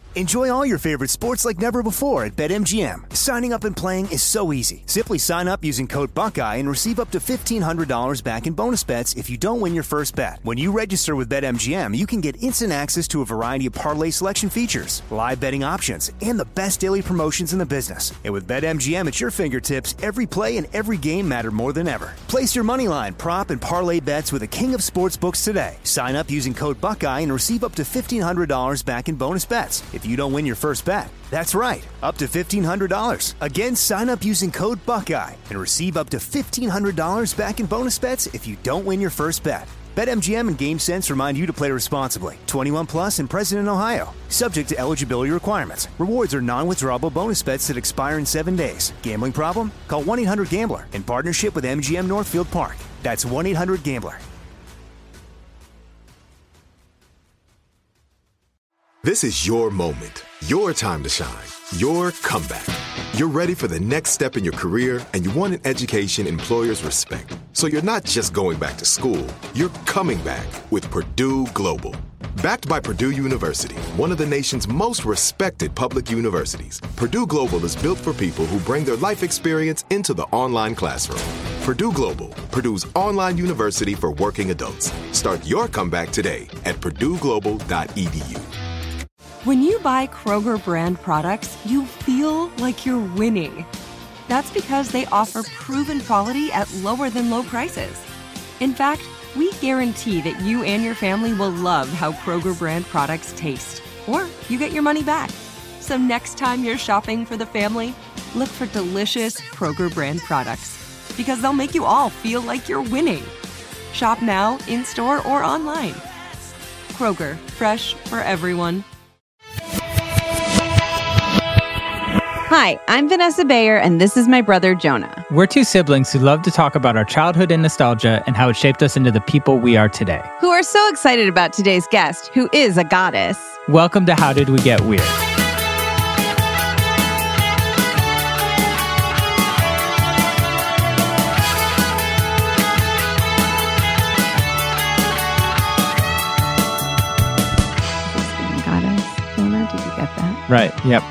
Enjoy all your favorite sports like never before at BetMGM. Signing up and playing is so easy. Simply sign up using code Buckeye and receive up to $1,500 back in bonus bets if you don't win your first bet. When you register with BetMGM, you can get instant access to a variety of parlay selection features, live betting options, and the best daily promotions in the business. And with BetMGM at your fingertips, every play and every game matter more than ever. Place your moneyline, prop, and parlay bets with the king of sportsbooks today. Sign up using code Buckeye and receive up to $1,500 back in bonus bets if you don't win your first bet. That's right, up to $1,500. Again, sign up using code Buckeye and receive up to $1,500 back in bonus bets if you don't win your first bet. BetMGM and GameSense remind you to play responsibly. 21 plus and present in Ohio. Subject to eligibility requirements. Rewards are non-withdrawable bonus bets that expire in 7 days. Gambling problem? Call 1-800-GAMBLER in partnership with MGM Northfield Park. That's 1-800-GAMBLER. This is your moment, your time to shine, your comeback. You're ready for the next step in your career, and you want an education employers respect. So you're not just going back to school, you're coming back with Purdue Global. Backed by Purdue University, one of the nation's most respected public universities, Purdue Global is built for people who bring their life experience into the online classroom. Purdue Global, Purdue's online university for working adults. Start your comeback today at purdueglobal.edu. When you buy Kroger brand products, you feel like you're winning. That's because they offer proven quality at lower than low prices. In fact, we guarantee that you and your family will love how Kroger brand products taste, or you get your money back. So next time you're shopping for the family, look for delicious Kroger brand products, because they'll make you all feel like you're winning. Shop now, in-store, or online. Kroger, fresh for everyone. Hi, I'm Vanessa Bayer, and this is my brother, Jonah. We're two siblings who love to talk about our childhood and nostalgia and how it shaped us into the people we are today. Who are so excited about today's guest, who is a goddess. Welcome to How Did We Get Weird? Goddess, Jonah, did you get that? Right, yep.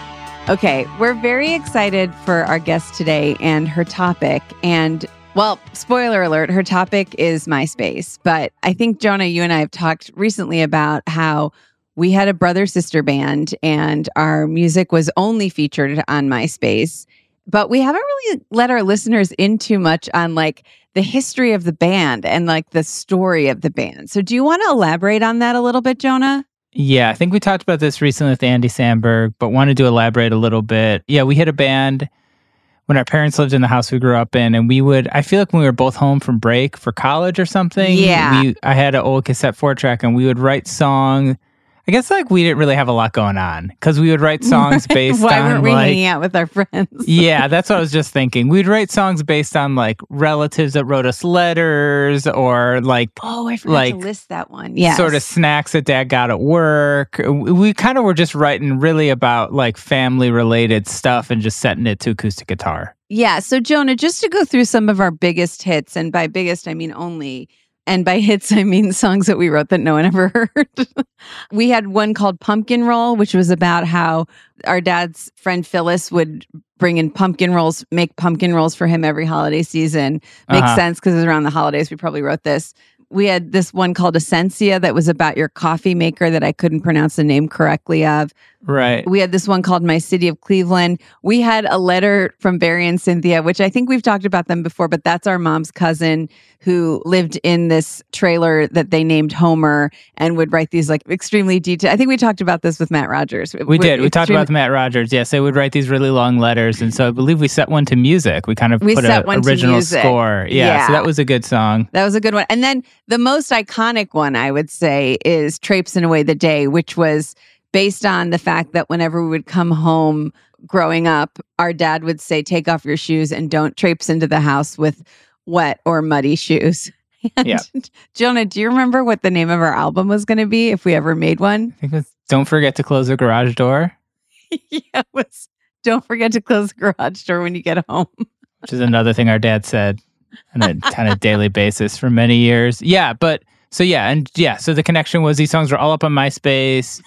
Okay, we're very excited for our guest today and her topic. And, well, spoiler alert, her topic is MySpace. But I think, Jonah, you and I have talked recently about how we had a brother-sister band and our music was only featured on MySpace. But we haven't really let our listeners in too much on, like, the history of the band and, like, the story of the band. So do you want to elaborate on that a little bit, Jonah? Yeah, I think we talked about this recently with Andy Samberg, but wanted to elaborate a little bit. Yeah, we had a band when our parents lived in the house we grew up in, and I feel like when we were both home from break for college or something, I had an old cassette 4-track, and we would write songs. I guess like we didn't really have a lot going on because we would write songs based Why on weren't we hanging out with our friends? Yeah, that's what I was just thinking. We'd write songs based on like relatives that wrote us letters or like I forgot to list that one. Yeah, sort of snacks that dad got at work. We kind of were just writing really about like family related stuff and just setting it to acoustic guitar. Yeah. So Jonah, just to go through some of our biggest hits, and by biggest I mean only. And by hits, I mean songs that we wrote that no one ever heard. We had one called Pumpkin Roll, which was about how our dad's friend Phyllis would bring in pumpkin rolls, make pumpkin rolls for him every holiday season. Makes sense because it was around the holidays. We probably wrote this. We had this one called Essentia that was about your coffee maker that I couldn't pronounce the name correctly of. Right. We had this one called My City of Cleveland. We had a letter from Barry and Cynthia, which I think we've talked about them before, but that's our mom's cousin who lived in this trailer that they named Homer and would write these like extremely detailed. I think we talked about this with Matt Rogers. We did. We talked about Matt Rogers. Yes, they would write these really long letters. And so I believe we set one to music. We kind of put an original score. Yeah, so that was a good song. That was a good one. And then the most iconic one, I would say, is Traipsin' Away the Day, which was based on the fact that whenever we would come home growing up, our dad would say, take off your shoes and don't traipse into the house with wet or muddy shoes. And yeah. Jonah, do you remember what the name of our album was going to be if we ever made one? I think it was Don't Forget to Close the Garage Door. Yeah, it was Don't Forget to Close the Garage Door when you get home. Which is another thing our dad said on a kind of daily basis for many years. Yeah, but so the connection was these songs were all up on MySpace.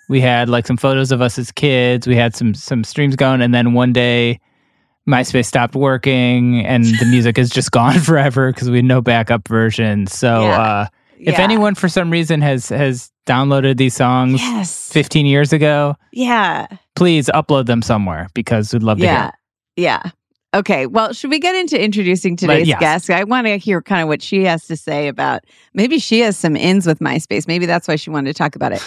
We had like some photos of us as kids. We had some streams going, and then one day MySpace stopped working, and the music is just gone forever because we had no backup version. So if anyone for some reason has downloaded these songs 15 years ago, please upload them somewhere because we'd love to hear. Yeah. Okay, well, should we get into introducing today's guest? I want to hear kind of what she has to say about, maybe she has some ins with MySpace. Maybe that's why she wanted to talk about it.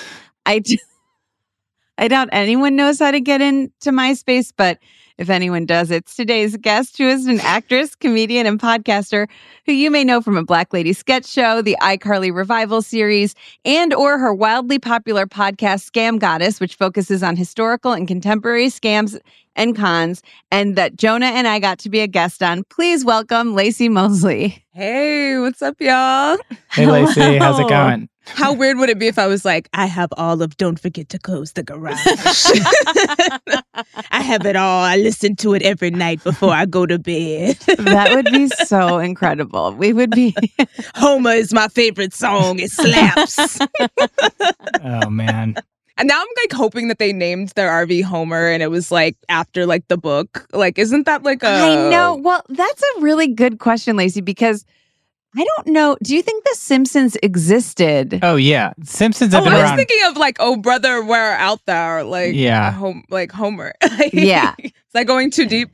I doubt anyone knows how to get into MySpace, but if anyone does, it's today's guest, who is an actress, comedian, and podcaster who you may know from a Black Lady sketch show, the iCarly Revival series, and or her wildly popular podcast, Scam Goddess, which focuses on historical and contemporary scams and cons, and that Jonah and I got to be a guest on. Please welcome Lacey Mosley. Hey, what's up, y'all? Hey, Lacey, how's it going? How weird would it be if I was like, I have all of Don't Forget to Close the Garage. I have it all. I listen to it every night before I go to bed. That would be so incredible. We would be... Homer is my favorite song. It slaps. Oh, man. And now I'm like hoping that they named their RV Homer and it was like after like the book. Like, isn't that like a... I know. Well, that's a really good question, Lacey, because I don't know. Do you think The Simpsons existed? Oh, yeah. Simpsons have been around. I was thinking of like, oh, brother, where art thou? Like, like Homer. Yeah. Is that going too deep?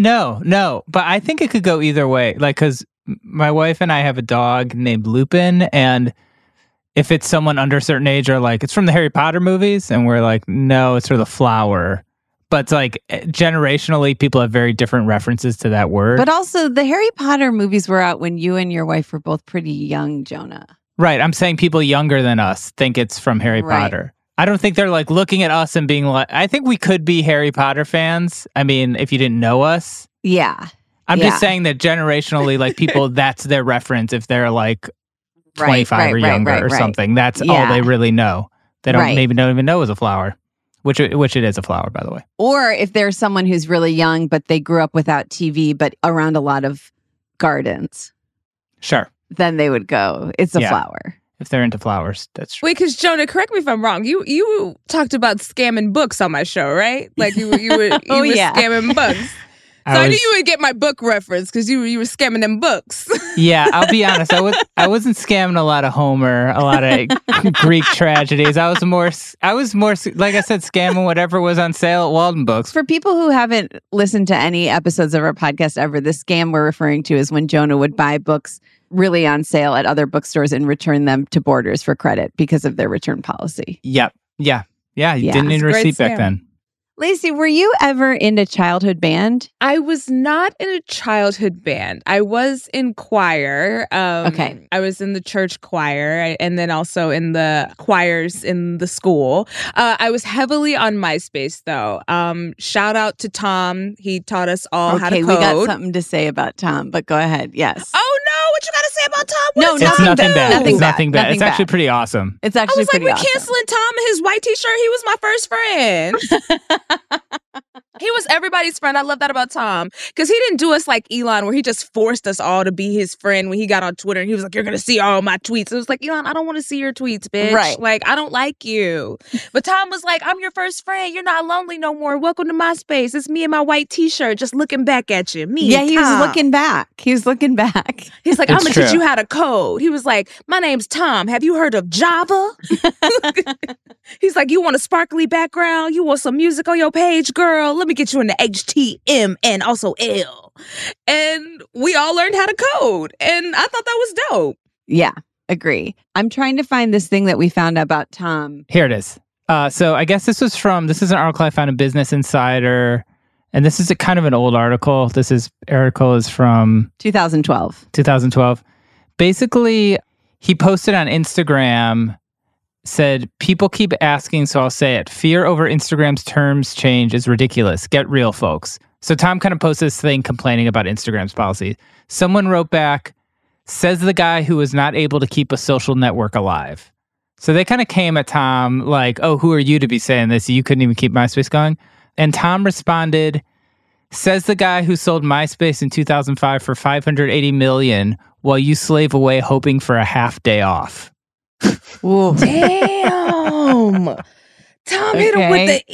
No. But I think it could go either way. Like, because my wife and I have a dog named Lupin, and if it's someone under a certain age, are like, it's from the Harry Potter movies, and we're like, no, it's for the flower. But it's like generationally, people have very different references to that word. But also, the Harry Potter movies were out when you and your wife were both pretty young, Jonah. Right. I'm saying people younger than us think it's from Harry Potter. I don't think they're like looking at us and being like, I think we could be Harry Potter fans. I mean, if you didn't know us. Yeah. I'm just saying that generationally, like people, that's their reference if they're like 25 or younger or something. That's all they really know. They don't maybe don't even know it was a flower. Which it is a flower, by the way. Or if there's someone who's really young, but they grew up without TV, but around a lot of gardens. Sure. Then they would go, it's a flower. If they're into flowers, that's true. Wait, because Jonah, correct me if I'm wrong. You talked about scamming books on my show, right? Like you were scamming books. So I knew you would get my book reference because you were scamming them books. Yeah, I'll be honest. I wasn't scamming a lot of Homer, a lot of Greek tragedies. I was more like I said, scamming whatever was on sale at Walden Books. For people who haven't listened to any episodes of our podcast ever, the scam we're referring to is when Jonah would buy books really on sale at other bookstores and return them to Borders for credit because of their return policy. Yep. Yeah. You didn't need a receipt back then. Lacey, were you ever in a childhood band? I was not in a childhood band. I was in choir. Okay. I was in the church choir and then also in the choirs in the school. I was heavily on MySpace, though. Shout out to Tom. He taught us all how to code. Okay, we got something to say about Tom, but go ahead. Yes. Oh, no. What you got to say about Tom? It's nothing bad. It's nothing bad. It's actually pretty awesome. It's actually pretty awesome. I was like, we're canceling Tom and his white t-shirt. He was my first friend. He was everybody's friend. I love that about Tom. Because he didn't do us like Elon, where he just forced us all to be his friend when he got on Twitter and he was like, you're going to see all my tweets. It was like, Elon, I don't want to see your tweets, bitch. Right. Like, I don't like you. But Tom was like, I'm your first friend. You're not lonely no more. Welcome to my space. It's me and my white t-shirt just looking back at you. Me, yeah, he Tom. was looking back. He's like, I'm going to teach you how to code. He was like, my name's Tom. Have you heard of Java? He's like, you want a sparkly background? You want some music on your page, girl? Let me get you into HTML and also L. And we all learned how to code. And I thought that was dope. Yeah, agree. I'm trying to find this thing that we found out about Tom. Here it is. So I guess this is an article I found in Business Insider. And this is kind of an old article. Article is from 2012. Basically, he posted on Instagram, said, people keep asking, so I'll say it. Fear over Instagram's terms change is ridiculous. Get real, folks. So Tom kind of posted this thing complaining about Instagram's policy. Someone wrote back, says the guy who was not able to keep a social network alive. So they kind of came at Tom like, oh, who are you to be saying this? You couldn't even keep MySpace going. And Tom responded, says the guy who sold MySpace in 2005 for $580 million while you slave away hoping for a half day off. Damn. Tom hit him with the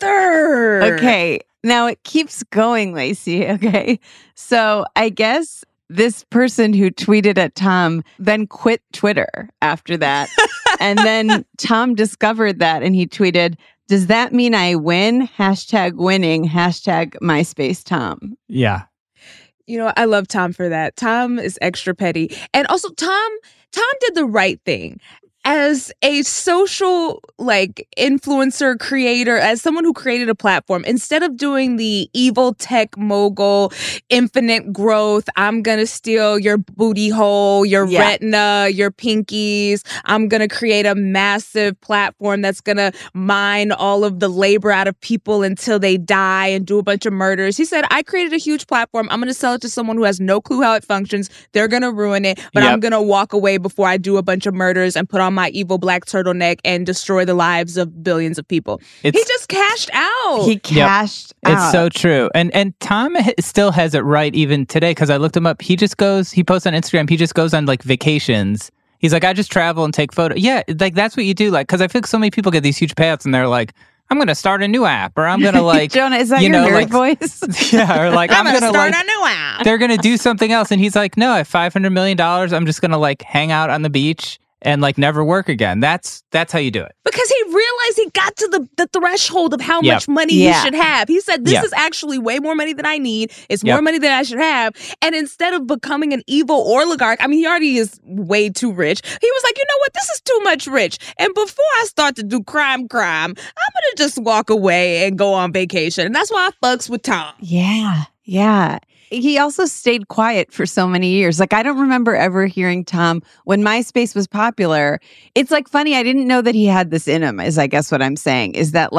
ether. Okay. Now it keeps going, Lacey. Okay. So I guess this person who tweeted at Tom then quit Twitter after that. And then Tom discovered that and he tweeted, "Does that mean I win? #winning, #MySpace Tom." Yeah. You know, I love Tom for that. Tom is extra petty. And also Tom did the right thing. As a social influencer creator, as someone who created a platform, instead of doing the evil tech mogul, infinite growth, I'm going to steal your booty hole, your retina, your pinkies, I'm going to create a massive platform that's going to mine all of the labor out of people until they die and do a bunch of murders. He said, I created a huge platform. I'm going to sell it to someone who has no clue how it functions. They're going to ruin it, but I'm going to walk away before I do a bunch of murders and put on my evil black turtleneck and destroy the lives of billions of people. He just cashed out. He cashed out. It's so true. And Tom still has it right even today, because I looked him up. He posts on Instagram, he just goes on vacations. He's like, I just travel and take photos. Yeah, that's what you do. Because I feel like so many people get these huge payouts and they're like, I'm going to start a new app, or I'm going to Jonah, is that your nerd voice? Yeah, or I'm going to start a new app. They're going to do something else. And he's like, no, I have $500 million. I'm just going to hang out on the beach and never work again. That's how you do it. Because he realized he got to the threshold of how much money he should have. He said, this is actually way more money than I need. It's more money than I should have. And instead of becoming an evil oligarch, I mean, he already is way too rich. He was like, you know what? This is too much rich. And before I start to do crime, I'm going to just walk away and go on vacation. And that's why I fucks with Tom. Yeah. Yeah. He also stayed quiet for so many years. I don't remember ever hearing Tom when MySpace was popular. It's funny. I didn't know that he had this in him, is I guess what I'm saying, is that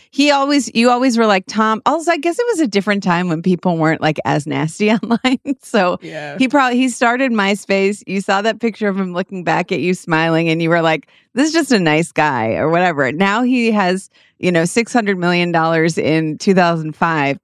you always were like, Tom. Also, I guess it was a different time when people weren't as nasty online. So he started MySpace. You saw that picture of him looking back at you smiling and you were like, this is just a nice guy or whatever. Now he has, $600 million in 2005,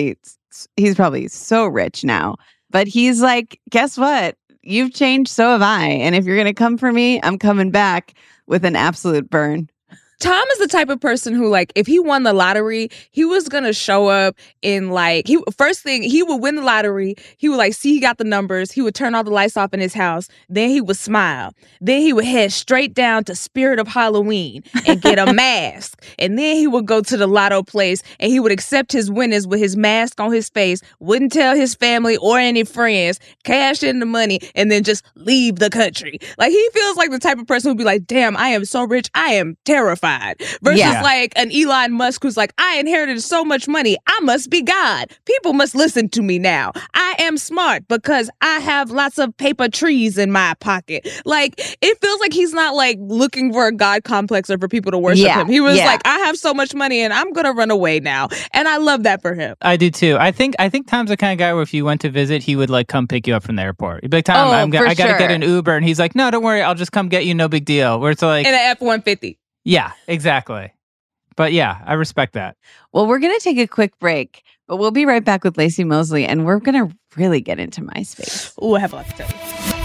he's probably so rich now. But he's like, guess what? You've changed, so have I. And if you're going to come for me, I'm coming back with an absolute burn. Tom is the type of person who, if he won the lottery, he was going to show up in, first thing, he would win the lottery. He would, see he got the numbers. He would turn all the lights off in his house. Then he would smile. Then he would head straight down to Spirit of Halloween and get a mask. And then he would go to the lotto place and he would accept his winners with his mask on his face, wouldn't tell his family or any friends, cash in the money, and then just leave the country. He feels like the type of person who'd be like, damn, I am so rich, I am terrified. Versus an Elon Musk who's like, I inherited so much money, I must be God. People must listen to me now. I am smart because I have lots of paper trees in my pocket. It feels like he's not looking for a God complex or for people to worship him. He was like, I have so much money and I'm gonna run away now. And I love that for him. I do too. I think Tom's the kind of guy where if you went to visit, he would come pick you up from the airport. He'd be like, Tom, I gotta get an Uber, and he's like, no, don't worry, I'll just come get you, no big deal. Where it's in an F-150. Yeah, exactly. But yeah, I respect that. Well, we're going to take a quick break, but we'll be right back with Lacey Mosley, and we're going to really get into MySpace. Ooh, I have a lot to tell you.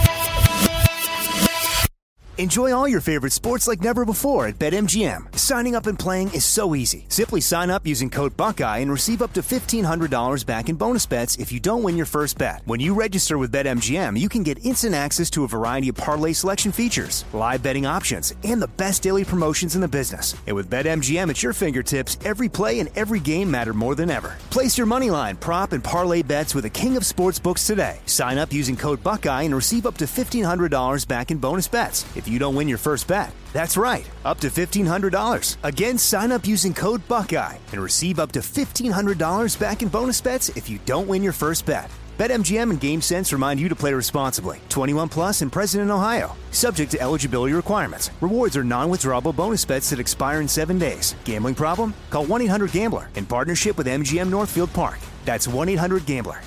Enjoy all your favorite sports like never before at BetMGM. Signing up and playing is so easy. Simply sign up using code Buckeye and receive up to $1,500 back in bonus bets if you don't win your first bet. When you register with BetMGM, you can get instant access to a variety of parlay selection features, live betting options, and the best daily promotions in the business. And with BetMGM at your fingertips, every play and every game matter more than ever. Place your moneyline, prop, and parlay bets with the king of sportsbooks today. Sign up using code Buckeye and receive up to $1,500 back in bonus bets if you don't win your first bet. That's right, up to $1,500. Again, sign up using code Buckeye and receive up to $1,500 back in bonus bets if you don't win your first bet. BetMGM and GameSense remind you to play responsibly. 21 plus and present in Ohio. Subject to eligibility requirements. Rewards are non-withdrawable bonus bets that expire in 7 days. Gambling problem? Call 1-800-GAMBLER in partnership with MGM Northfield Park. That's 1-800-GAMBLER.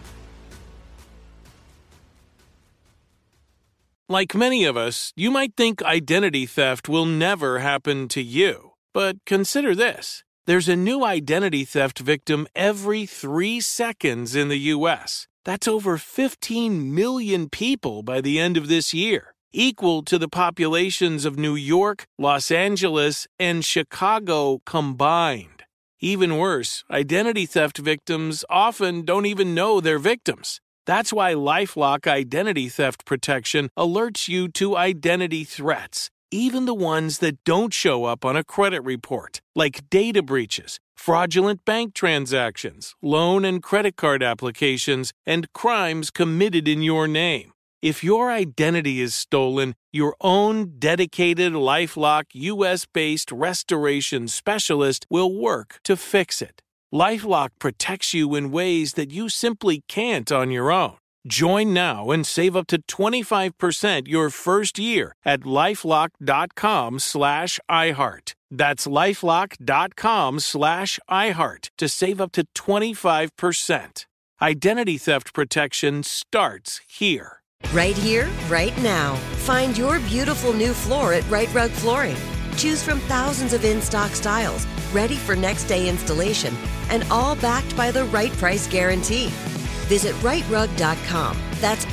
Like many of us, you might think identity theft will never happen to you. But consider this. There's a new identity theft victim every 3 seconds in the U.S. That's over 15 million people by the end of this year. equal to the populations of New York, Los Angeles, and Chicago combined. Even worse, identity theft victims often don't even know they're victims. That's why LifeLock Identity Theft Protection alerts you to identity threats, even the ones that don't show up on a credit report, like data breaches, fraudulent bank transactions, loan and credit card applications, and crimes committed in your name. If your identity is stolen, your own dedicated LifeLock US-based restoration specialist will work to fix it. LifeLock protects you in ways that you simply can't on your own. Join now and save up to 25% your first year at LifeLock.com/iHeart. That's LifeLock.com/iHeart to save up to 25%. Identity theft protection starts here. Right here, right now. Find your beautiful new floor at Right Rug Flooring. Choose from thousands of in-stock styles, ready for next day installation, and all backed by the right price guarantee. Visit rightrug.com. That's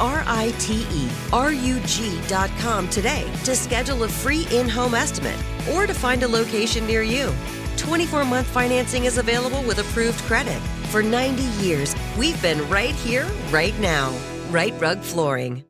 RITERUG.com today to schedule a free in-home estimate or to find a location near you. 24-month financing is available with approved credit. For 90 years, we've been right here, right now. Right Rug Flooring.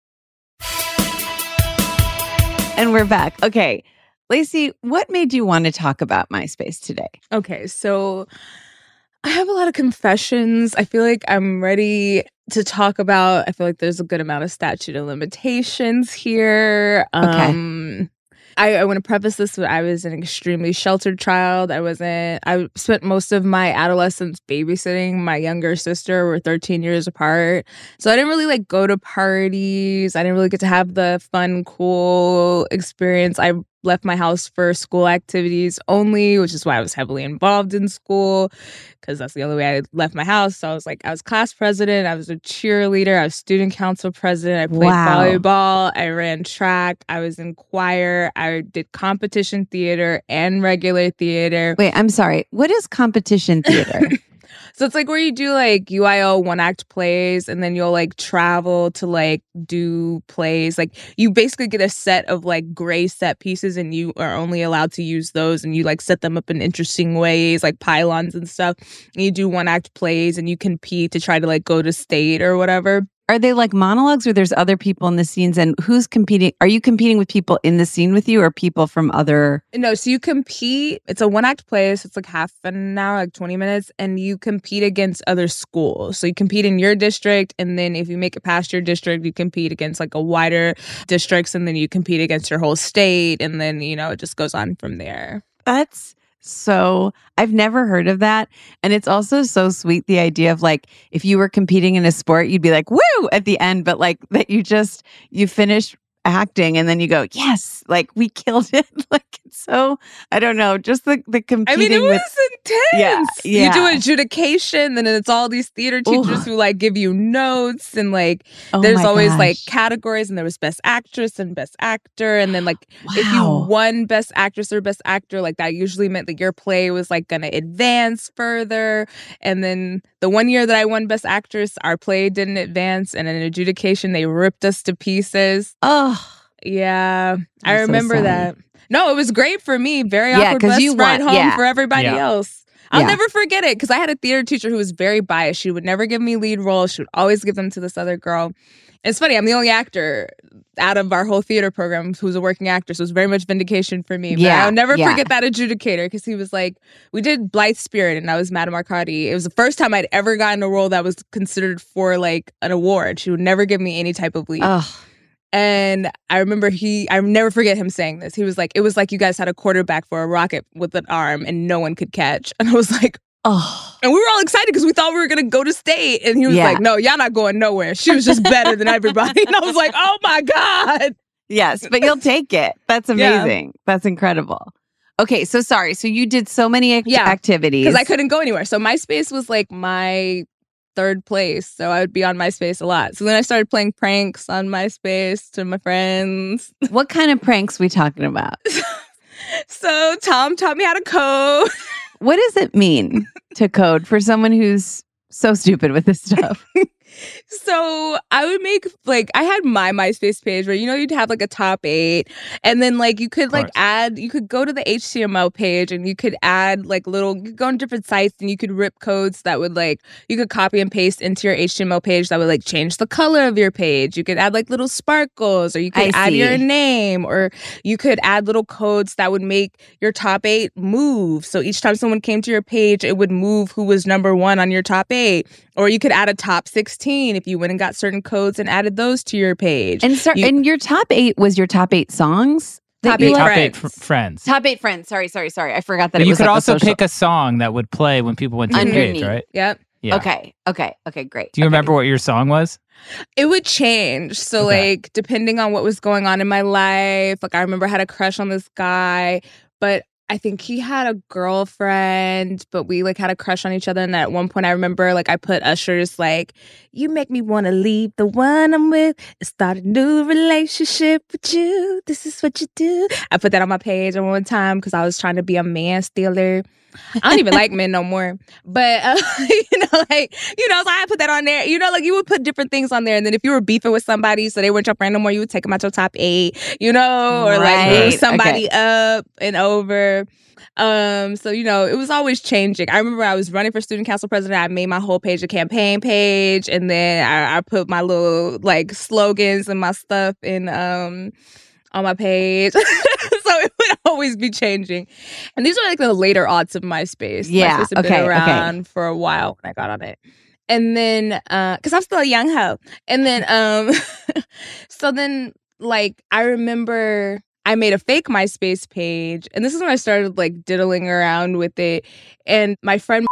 And we're back. Okay. Lacey, what made you want to talk about MySpace today? Okay, so I have a lot of confessions. I feel like I'm ready to talk about. I feel like there's a good amount of statute of limitations here. Okay. I want to preface this with I was an extremely sheltered child. I spent most of my adolescence babysitting my younger sister. We're 13 years apart. So I didn't really go to parties. I didn't really get to have the fun, cool experience. I left my house for school activities only, which is why I was heavily involved in school, because that's the only way I left my house. So I was class president, I was a cheerleader, I was student council president, I played volleyball, I ran track, I was in choir, I did competition theater and regular theater. Wait, I'm sorry. What is competition theater? So it's where you do UIL one-act plays, and then you'll travel to do plays. You basically get a set of gray set pieces, and you are only allowed to use those, and you set them up in interesting ways, like pylons and stuff. And you do one-act plays, and you compete to try to go to state or whatever. Are they monologues, or there's other people in the scenes? And who's competing? Are you competing with people in the scene with you, or people from other? No, so you compete. It's a one-act play, so it's half an hour, 20 minutes, and you compete against other schools. So you compete in your district, and then if you make it past your district, you compete against a wider districts, and then you compete against your whole state, and then it just goes on from there. So I've never heard of that. And it's also so sweet, the idea of if you were competing in a sport, you'd be woo at the end, but that you finish acting and then you go, yes, we killed it. It's so, I don't know, just the competing. It was intense. Yeah. You do adjudication, and then it's all these theater teachers who give you notes, and there's always categories, and there was best actress and best actor, and then if you won best actress or best actor, that usually meant your play was going to advance further. And then the one year that I won best actress, our play didn't advance, and in adjudication they ripped us to pieces. Oh yeah, I remember that. No, it was great for me. Very awkward bus ride home for everybody else. I'll never forget it, because I had a theater teacher who was very biased. She would never give me lead roles. She would always give them to this other girl. It's funny, I'm the only actor out of our whole theater program who's a working actor, so it was very much vindication for me. But I'll never forget that adjudicator, because he was we did Blythe Spirit, and I was Madame Arcadi. It was the first time I'd ever gotten a role that was considered for an award. She would never give me any type of lead. And I remember I never forget him saying this. He was it was you guys had a quarterback for a rocket with an arm and no one could catch. And I was oh. And we were all excited because we thought we were going to go to state. And he was no, y'all not going nowhere. She was just better than everybody. And I was oh my God. Yes, but you'll take it. That's amazing. Yeah. That's incredible. Okay, so sorry. So you did so many activities. Because I couldn't go anywhere. So MySpace was my third place. So I would be on MySpace a lot. So then I started playing pranks on MySpace to my friends. What kind of pranks we talking about? So Tom taught me how to code. What does it mean to code for someone who's so stupid with this stuff? So I would make I had my MySpace page where you'd have a top 8, and then you could you could go to the HTML page and you could add you could go on different sites and you could rip codes that would you could copy and paste into your HTML page that would change the color of your page. You could add little sparkles, or you could add your name, or you could add little codes that would make your top 8 move. So each time someone came to your page, it would move who was number 1 on your top 8. Or you could add a top 16 if you went and got certain codes and added those to your page. And your top 8 was your top 8 songs? Top 8 friends. Top 8 friends. Sorry. I forgot that but it was you could also social. pick a song that would play when people went to your page, right? Yep. Yeah. Okay, great. Do you remember what your song was? It would change. So depending on what was going on in my life, I remember I had a crush on this guy, but I think he had a girlfriend, but we had a crush on each other. And at one point I remember I put Usher's you make me want to leave the one I'm with and start a new relationship with you. This is what you do. I put that on my page at one time because I was trying to be a man stealer. I don't even like men no more. But, so I put that on there. You would put different things on there. And then if you were beefing with somebody, so they weren't your friend no more, you would take them out your top 8, or move somebody up and over. So, it was always changing. I remember I was running for student council president. I made my whole page a campaign page. And then I put my little slogans and my stuff in on my page. So it would always be changing. And these are the later aughts of MySpace. Yeah. MySpace had been around for a while when I got on it. And then, because I'm still a young hoe. And then, so then, I remember I made a fake MySpace page. And this is when I started, diddling around with it. And my friend,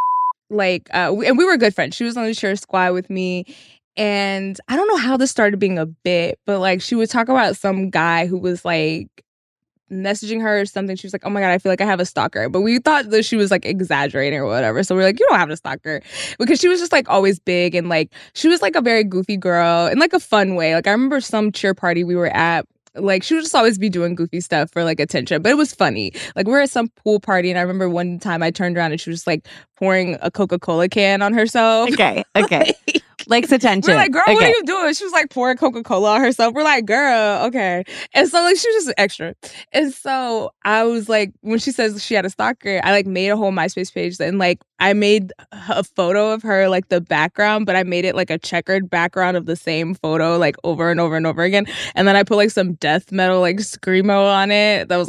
and we were good friends. She was on the cheer squad with me. And I don't know how this started being a bit, but she would talk about some guy who was messaging her or something. She was like, oh my God, I feel like I have a stalker. But we thought that she was exaggerating or whatever. So we're like, you don't have a stalker. Because she was just always big and she was a very goofy girl in a fun way. I remember some cheer party we were at. She would just always be doing goofy stuff for attention, but it was funny. We were at some pool party, and I remember one time I turned around and she was pouring a Coca-Cola can on herself. Okay. Likes attention. We're like, girl, what are you doing? She was pouring Coca-Cola on herself. We're like, girl, okay. And so she was just extra. And so I was when she says she had a stalker, I made a whole MySpace page. And I made a photo of her, the background, but I made it a checkered background of the same photo, over and over and over again. And then I put some death metal, screamo on it that was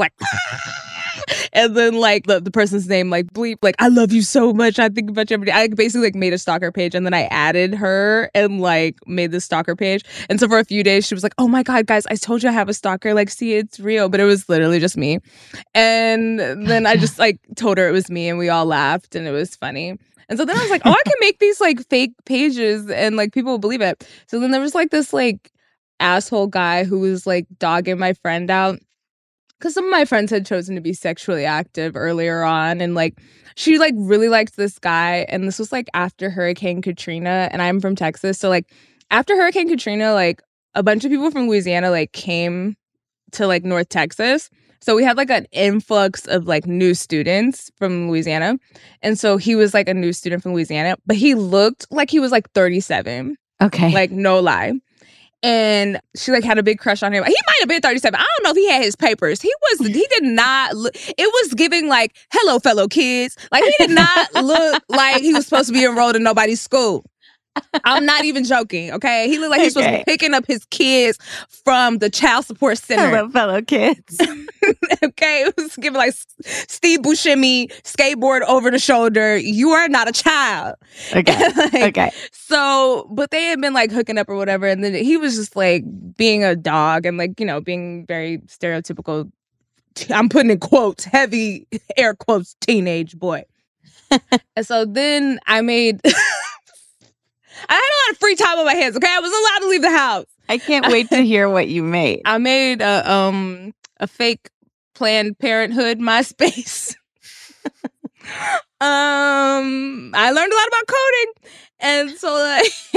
and then the person's name bleep I love you so much, I think about you every day. I basically made a stalker page, and then I added her and made the stalker page. And so for a few days she was like, oh my God, guys, I told you I have a stalker, see, it's real. But it was literally just me. And then I just told her it was me, and we all laughed, and it was funny. And so then I was like, oh, I can make these fake pages and people will believe it. So then there was this asshole guy who was dogging my friend out. Because some of my friends had chosen to be sexually active earlier on. And she really liked this guy. And this was after Hurricane Katrina. And I'm from Texas. So after Hurricane Katrina, a bunch of people from Louisiana came to North Texas. So we had an influx of new students from Louisiana. And so he was a new student from Louisiana. But he looked like he was 37. Okay. No lie. And she had a big crush on him. He might have been 37. I don't know if he had his papers. He did not look, it was giving hello, fellow kids. He did not look like he was supposed to be enrolled in nobody's school. I'm not even joking, okay? He looked like he was supposed to be picking up his kids from the child support center. Hello, fellow kids. Okay? It was giving Steve Buscemi, skateboard over the shoulder. You are not a child. Okay. Okay. So, but they had been hooking up or whatever. And then he was just being a dog and being very stereotypical. I'm putting in quotes, heavy air quotes, teenage boy. And so then I made... I had a lot of free time on my hands, okay? I was allowed to leave the house. I can't wait to hear what you made. I made a fake Planned Parenthood MySpace. I learned a lot about coding. And so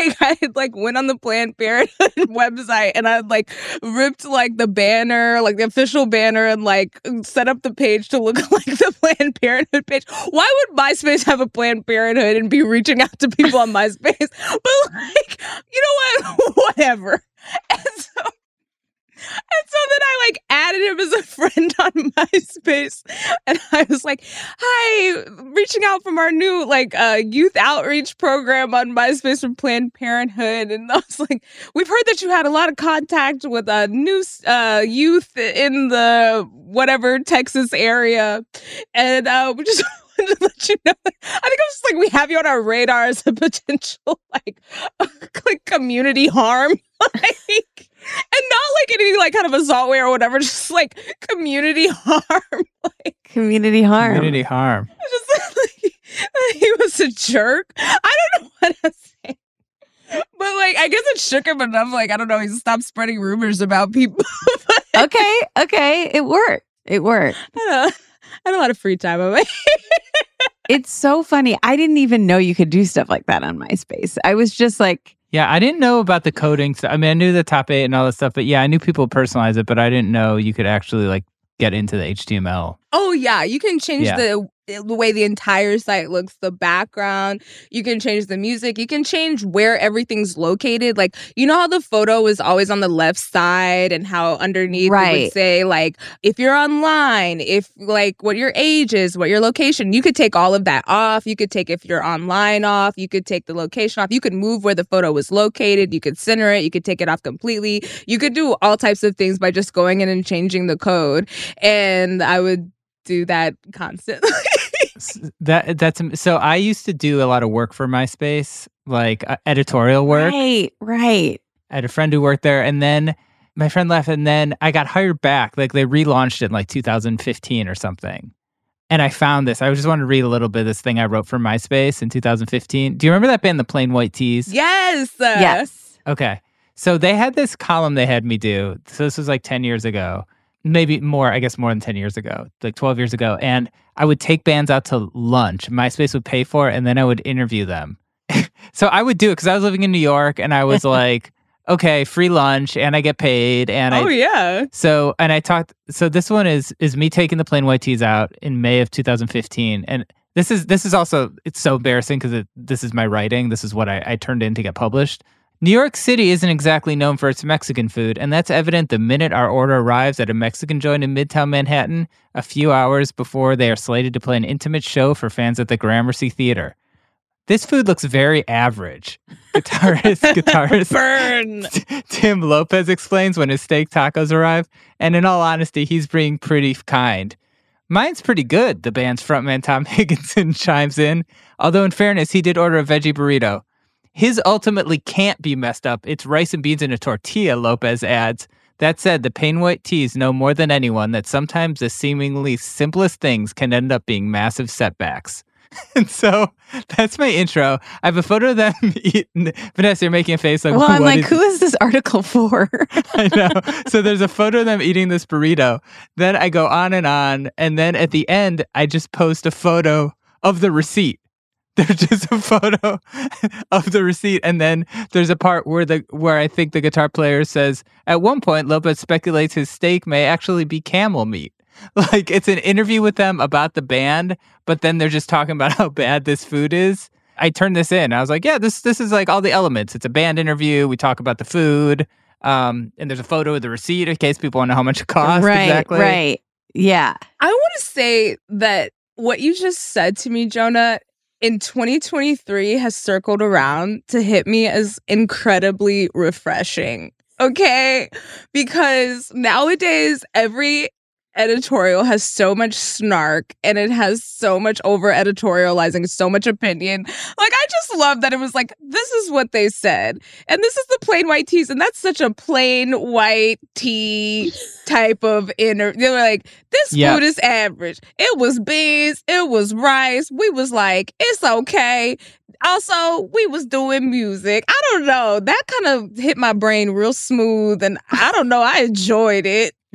I had like went on the Planned Parenthood website and I like ripped like the banner, like the official banner, and like set up the page to look like the Planned Parenthood page. Why would MySpace have a Planned Parenthood and be reaching out to people on MySpace? But like, you know what? Whatever. And so then I like added him as a friend on MySpace. And I was like, hi, reaching out from our new like youth outreach program on MySpace from Planned Parenthood. And I was like, we've heard that you had a lot of contact with new youth in the whatever Texas area. And we just wanted to let you know. I think I was just like, we have you on our radar as a potential like community harm. Like, and not like any like kind of assaultware or whatever, just like community harm. Like community harm. Community harm. Just like, he was a jerk. I don't know what to say. But like, I guess it shook him enough. Like, I don't know, he stopped spreading rumors about people. Okay. It worked. I had a lot of free time on my It's so funny. I didn't even know you could do stuff like that on MySpace. I was just like, yeah, I didn't know about the coding stuff. I mean, I knew the top 8 and all that stuff, but yeah, I knew people personalize it, but I didn't know you could actually like get into the HTML. Oh yeah, you can change the way the entire site looks, the background. You can change the music. You can change where everything's located. Like, you know how the photo is always on the left side and how underneath it would say like, if you're online, if like what your age is, what your location. You could take all of that off. You could take if you're online off. You could take the location off. You could move where the photo was located. You could center it. You could take it off completely. You could do all types of things by just going in and changing the code. And I would do that constantly. That's so I used to do a lot of work for MySpace, like editorial work. Right. I had a friend who worked there, and then my friend left, and then I got hired back. Like they relaunched it in like 2015 or something. And I found this. I just wanted to read a little bit of this thing I wrote for MySpace in 2015. Do you remember that band, the Plain White T's? Yes. Okay. So they had this column they had me do. So this was like 10 years ago. Maybe more, I guess more than 10 years ago, like 12 years ago. And I would take bands out to lunch. MySpace would pay for it, and then I would interview them. So I would do it because I was living in New York, and I was like, okay, free lunch, and I get paid. And So this one is me taking the Plain White T's out in May of 2015. And this is also, it's so embarrassing because this is my writing. This is what I turned in to get published. New York City isn't exactly known for its Mexican food, and that's evident the minute our order arrives at a Mexican joint in Midtown Manhattan, a few hours before they are slated to play an intimate show for fans at the Gramercy Theater. This food looks very average. Guitarist Burn. Tim Lopez explains when his steak tacos arrive, and in all honesty, he's being pretty kind. Mine's pretty good, the band's frontman Tom Higginson chimes in, although in fairness, he did order a veggie burrito. His ultimately can't be messed up. It's rice and beans in a tortilla, Lopez adds. That said, the Plain White T's know more than anyone that sometimes the seemingly simplest things can end up being massive setbacks. And so that's my intro. I have a photo of them eating. Vanessa, you're making a face like, well, I'm like, who is this article for? I know. So there's a photo of them eating this burrito. Then I go on. And then at the end, I just post a photo of the receipt. There's just a photo of the receipt, and then there's a part where I think the guitar player says, at one point, Lopez speculates his steak may actually be camel meat. Like, it's an interview with them about the band, but then they're just talking about how bad this food is. I turned this in. I was like, yeah, this is like all the elements. It's a band interview. We talk about the food, and there's a photo of the receipt in case people want to know how much it costs. Exactly. Right. Yeah. I want to say that what you just said to me, Jonah, in 2023 has circled around to hit me as incredibly refreshing. Okay? Because nowadays, every editorial has so much snark and it has so much over editorializing, so much opinion. Like, I just love that it was like, this is what they said. And this is the Plain White T's. And that's such a plain white tea type of they were like, this food is average. It was beans. It was rice. We was like, it's okay. Also, we was doing music. I don't know. That kind of hit my brain real smooth. And I don't know. I enjoyed it.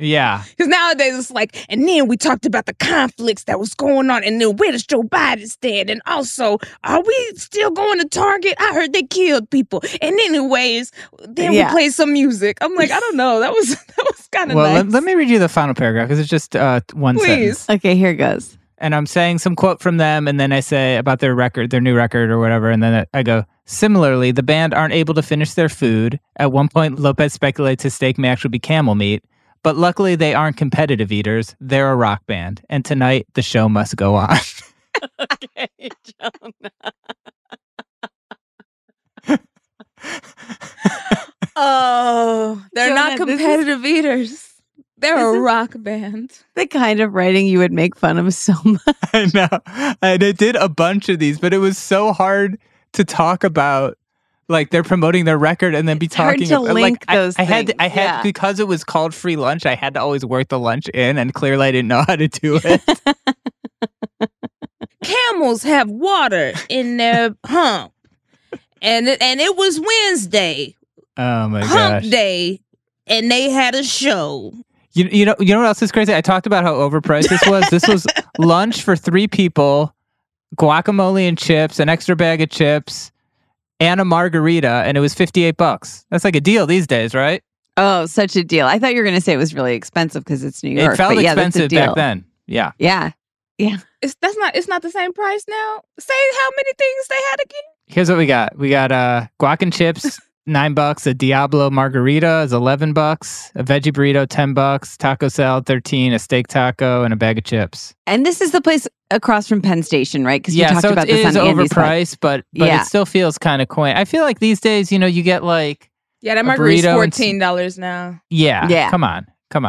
Yeah. Because nowadays it's like, and then we talked about the conflicts that was going on, and then where does Joe Biden stand? And also, are we still going to Target? I heard they killed people. And anyways, then we played some music. I'm like, I don't know. That was kind of nice. Let me read you the final paragraph because it's just one sentence. Okay, here goes. And I'm saying some quote from them, and then I say about their new record or whatever, and then I go, similarly, the band aren't able to finish their food. At one point, Lopez speculates his steak may actually be camel meat, but luckily they aren't competitive eaters. They're a rock band, and tonight the show must go on. Okay, Jonah. Oh, they're Jonah, not competitive eaters. They're a rock band. The kind of writing you would make fun of so much. I know. And I did a bunch of these, but it was so hard to talk about. Like they're promoting their record and then be talking hard to link those I had things, because it was called free lunch, I had to always work the lunch in, and clearly I didn't know how to do it. Camels have water in their hump. And it was Wednesday. Oh my Hump gosh. day. And they had a show. You know what else is crazy? I talked about how overpriced this was. This was lunch for 3 people, guacamole and chips, an extra bag of chips, and a margarita, and it was $58. That's like a deal these days, right? Oh, such a deal. I thought you were going to say it was really expensive because it's New York. It felt but expensive that's a deal. back then. Yeah. Yeah. Yeah. It's not the same price now. Say how many things they had again. Here's what we got. We got guac and chips, $9. A Diablo margarita is $11. A veggie burrito, $10. Taco salad, $13. A steak taco, and a bag of chips. And this is the place across from Penn Station, right? Because you talked so about it this is on Andy's overpriced, but it still feels kind of quaint. I feel like these days, you get like that margarita's $14 now. Yeah. Come on.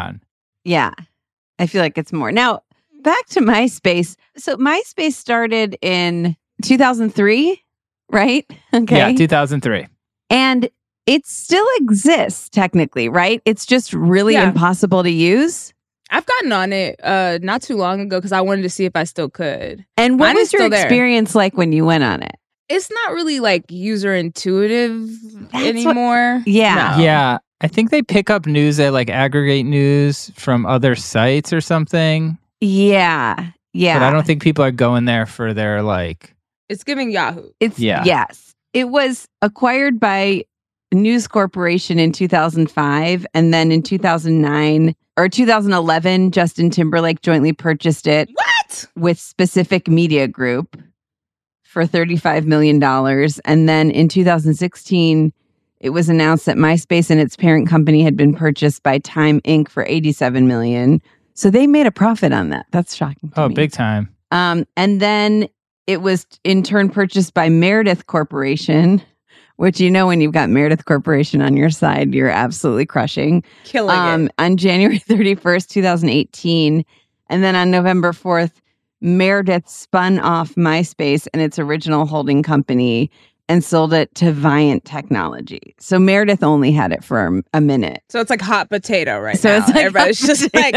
Yeah. I feel like it's more. Now, back to MySpace. So MySpace started in 2003, right? Okay. Yeah, 2003. And it still exists technically, right? It's just really impossible to use. I've gotten on it not too long ago because I wanted to see if I still could. And what Mine was is your still there. experience like when you went on it? It's not really like user intuitive anymore. Yeah. No. Yeah. I think they pick up news, they like aggregate news from other sites or something. Yeah. Yeah. But I don't think people are going there for their like... It's giving Yahoo. Yes. It was acquired by News Corporation in 2005, and then in 2009 or 2011, Justin Timberlake jointly purchased it. What? With Specific Media Group for $35 million. And then in 2016, it was announced that MySpace and its parent company had been purchased by Time Inc. for $87 million. So they made a profit on that. That's shocking to me. Big time. And then it was in turn purchased by Meredith Corporation, which, when you've got Meredith Corporation on your side, you're absolutely crushing. Killing it. On January 31st, 2018. And then on November 4th, Meredith spun off MySpace and its original holding company and sold it to Viant Technology. So Meredith only had it for a minute. So it's like hot potato now. So it's like everybody's just like...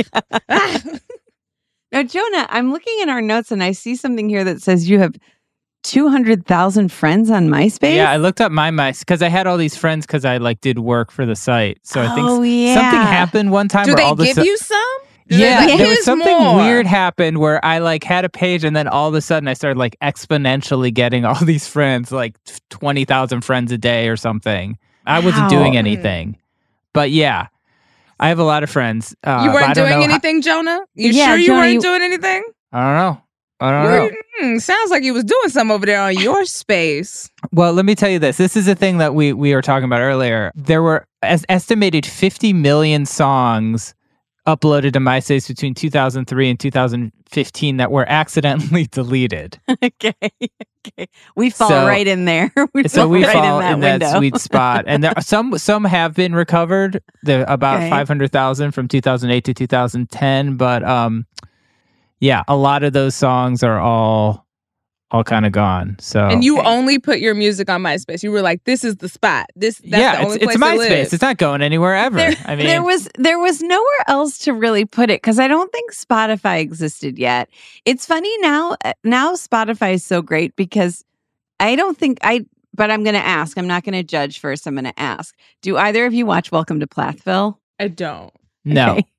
Now, Jonah, I'm looking in our notes and I see something here that says you have 200,000 friends on MySpace. Yeah, I looked up my MySpace because I had all these friends because I did work for the site. So I think yeah. something happened one time. Do where they give you some? Yeah, there was Here's something more. weird happened where I had a page and then all of a sudden I started exponentially getting all these friends, 20,000 friends a day or something. I wasn't doing anything. But yeah, I have a lot of friends. You weren't doing anything, Jonah? You sure you Jonah, weren't doing anything? I don't know. Sounds like you was doing something over there on your space. Well, let me tell you this. This is a thing that we were talking about earlier. There were estimated 50 million songs uploaded to MySpace between 2003 and 2015 that were accidentally deleted. Okay. We fall right in there. We fall in that window. sweet spot. And there are some have been recovered. About 500,000 from 2008 to 2010. But yeah, a lot of those songs are all kind of gone. So and you only put your music on MySpace. You were like, "This is the spot. That's the only place it's MySpace. to live." It's not going anywhere ever. There was nowhere else to really put it because I don't think Spotify existed yet. It's funny now. Now Spotify is so great because I don't think but I'm going to ask. I'm not going to judge first. I'm going to ask. Do either of you watch Welcome to Plathville? I don't. No. Okay.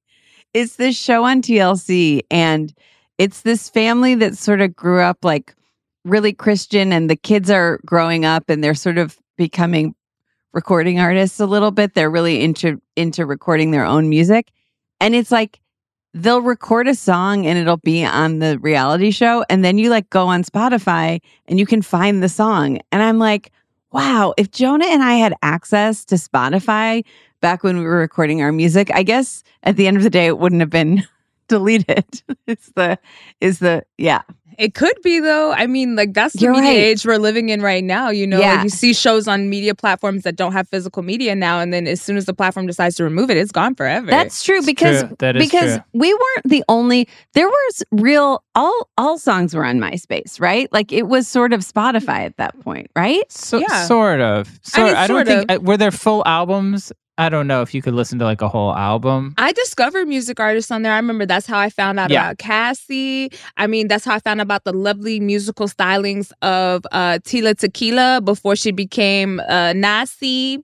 It's this show on TLC, and it's this family that sort of grew up like really Christian, and the kids are growing up and they're sort of becoming recording artists a little bit. They're really into recording their own music. And it's like they'll record a song and it'll be on the reality show, and then you like go on Spotify and you can find the song. And I'm like, wow, if Jonah and I had access to Spotify back when we were recording our music, I guess at the end of the day it wouldn't have been deleted. Yeah. It could be, though. I mean, like, that's the You're media right. age we're living in right now. You know, Yeah. like you see shows on media platforms that don't have physical media now, and then as soon as the platform decides to remove it, it's gone forever. That's true because true. That is true. we weren't the only. There was all songs were on MySpace, right? Like it was sort of Spotify at that point, right? Yeah. Sort of. I don't sort think were there full albums. I don't know if you could listen to like a whole album. I discovered music artists on there. I remember that's how I found out about Cassie. I mean, that's how I found out about the lovely musical stylings of Tila Tequila before she became Nasi.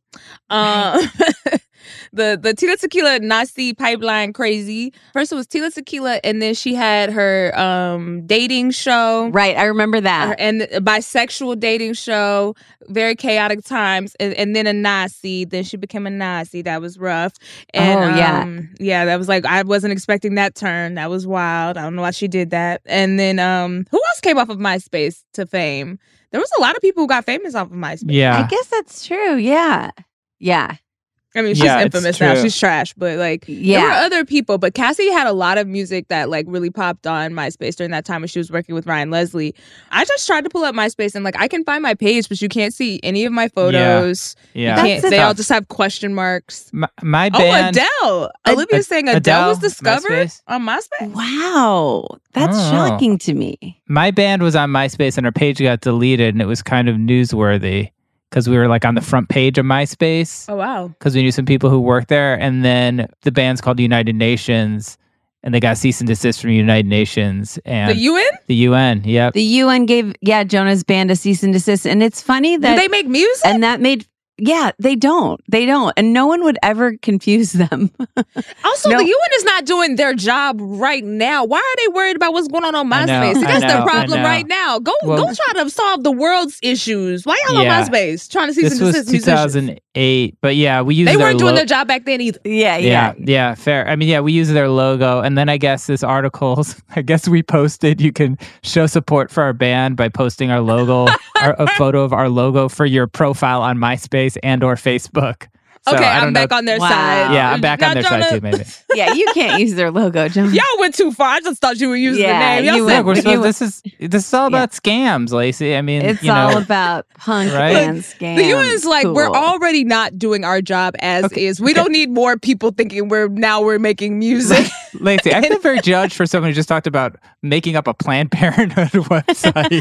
The Tila Tequila Nasi pipeline crazy. First it was Tila Tequila, and then she had her dating show. Right, I remember that. And a bisexual dating show, very chaotic times, and then a Nasi. Then she became a Nasi. That was rough. And, yeah, that was like, I wasn't expecting that turn. That was wild. I don't know why she did that. And then who else came off of MySpace to fame? There was a lot of people who got famous off of MySpace. Yeah. I guess that's true. Yeah. I mean, she's infamous now. She's trash, but like, there were other people. But Cassie had a lot of music that like really popped on MySpace during that time when she was working with Ryan Leslie. I just tried to pull up MySpace and like, I can find my page, but you can't see any of my photos. Yeah. They all just have question marks. My band. Oh, Adele. Olivia's saying Adele was discovered on MySpace. Wow, that's shocking to me. My band was on MySpace and our page got deleted, and it was kind of newsworthy. Because we were like on the front page of MySpace. Oh, wow. Because we knew some people who worked there. And then the band's called United Nations. And they got cease and desist from United Nations. And the UN? The UN, yep. The UN gave, Jonah's band a cease and desist. And it's funny that... Do they make music? And that made... Yeah, they don't. And no one would ever confuse them. Also, the UN is not doing their job right now. Why are they worried about what's going on MySpace? That's their problem right now. Go try to solve the world's issues. Why y'all on MySpace trying to cease and desist musicians? This was 2008. But yeah, we used They weren't doing their job back then either. Yeah, fair. I mean, we used their logo. And then I guess this article, we posted, you can show support for our band by posting our logo, a photo of our logo for your profile on MySpace and or Facebook. So, okay, I'm back on their side. Yeah, I'm back on their side too, maybe. Yeah, you can't use their logo, Jonah. Y'all went too far. I just thought you were using the name. This is all about scams, Lacey. I mean, it's all about punk and scams. The UN is like, we're already not doing our job as is. We don't need more people thinking we're making music. Lacey, I feel very judged for someone who just talked about making up a Planned Parenthood website.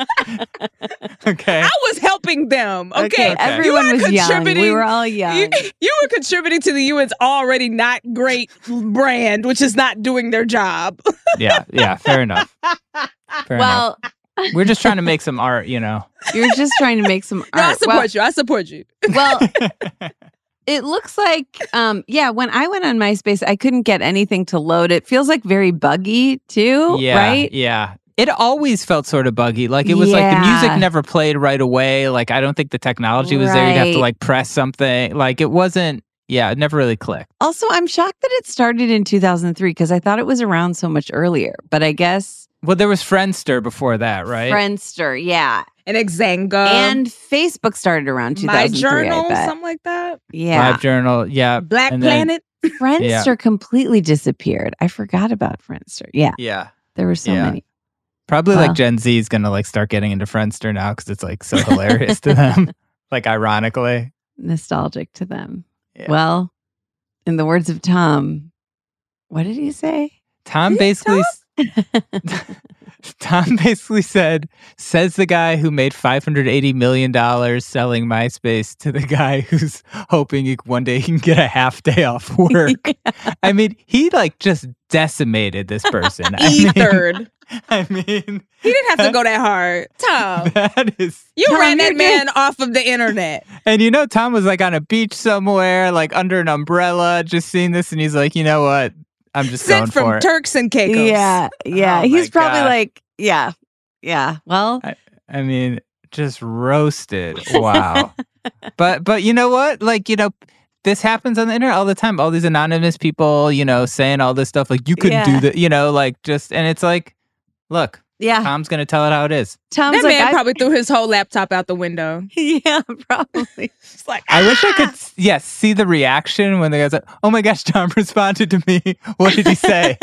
Okay. I was helping them. Okay. Everyone was young. We were all young. You were contributing to the UN's already not great brand, which is not doing their job. Yeah, fair enough. Fair enough. We're just trying to make some art, you know. You're just trying to make some art. No, I support you. Well, it looks like, when I went on MySpace, I couldn't get anything to load. It feels like very buggy too, right? Yeah. It always felt sort of buggy. Like it was like the music never played right away. Like I don't think the technology was there. You'd have to like press something. Like it wasn't, it never really clicked. Also, I'm shocked that it started in 2003 because I thought it was around so much earlier. But I guess... Well, there was Friendster before that, right? Friendster, yeah. And Xanga. And Facebook started around 2003, MyJournal, I bet. something like that. Yeah. MyJournal, yeah. Black Planet. Friendster completely disappeared. I forgot about Friendster. Yeah. Yeah. There were so many. Probably like Gen Z is going to like start getting into Friendster now because it's like so hilarious to them. Like ironically. Nostalgic to them. Yeah. Well, in the words of Tom, what did he say? Tom basically says the guy who made $580 million selling MySpace to the guy who's hoping one day he can get a half day off work. I mean, he like just decimated this person. I mean, he didn't have to go that hard. Tom, you ran that man off of the internet. And Tom was like on a beach somewhere, like under an umbrella, just seeing this, and he's like, you know what? I'm just going Sent from for it. Turks and Caicos. Yeah. Oh He's my probably gosh. like, yeah. Well, I mean, just roasted. Wow. But you know what? Like, this happens on the internet all the time. All these anonymous people, saying all this stuff like you couldn't do that, and it's like, look, yeah. Tom's gonna tell it how it is. Tom's That like, man probably threw his whole laptop out the window. yeah, probably. It's like, I wish I could, see the reaction when the guy's like, "Oh my gosh, Tom responded to me. What did he say?"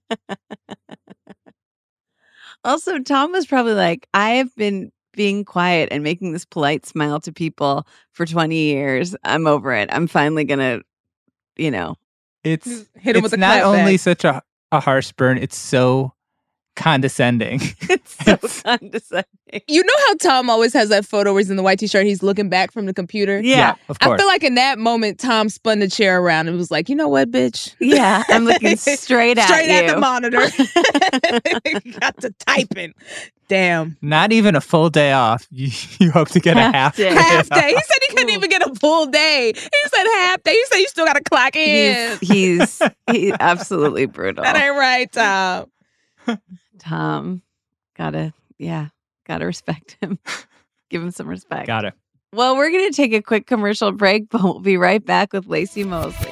Also, Tom was probably like, I have been being quiet and making this polite smile to people for 20 years. I'm over it. I'm finally gonna, It's hit him with a not clap only back. such a harsh burn. It's so condescending. It's so condescending. You know how Tom always has that photo where he's in the white t-shirt, he's looking back from the computer? Yeah. Of I course. feel like in that moment, Tom spun the chair around and was like, you know what, bitch? Yeah, I'm looking straight at you. the monitor. Got to typing. Damn. Not even a full day off. You hope to get a half day. Half day. He off. said he couldn't even get a full day. He said half day. He said you still got to clock in. He's absolutely brutal. That ain't right, Tom. Tom, gotta respect him. Give him some respect. Got it. Well, we're going to take a quick commercial break, but we'll be right back with Lacey Mosley.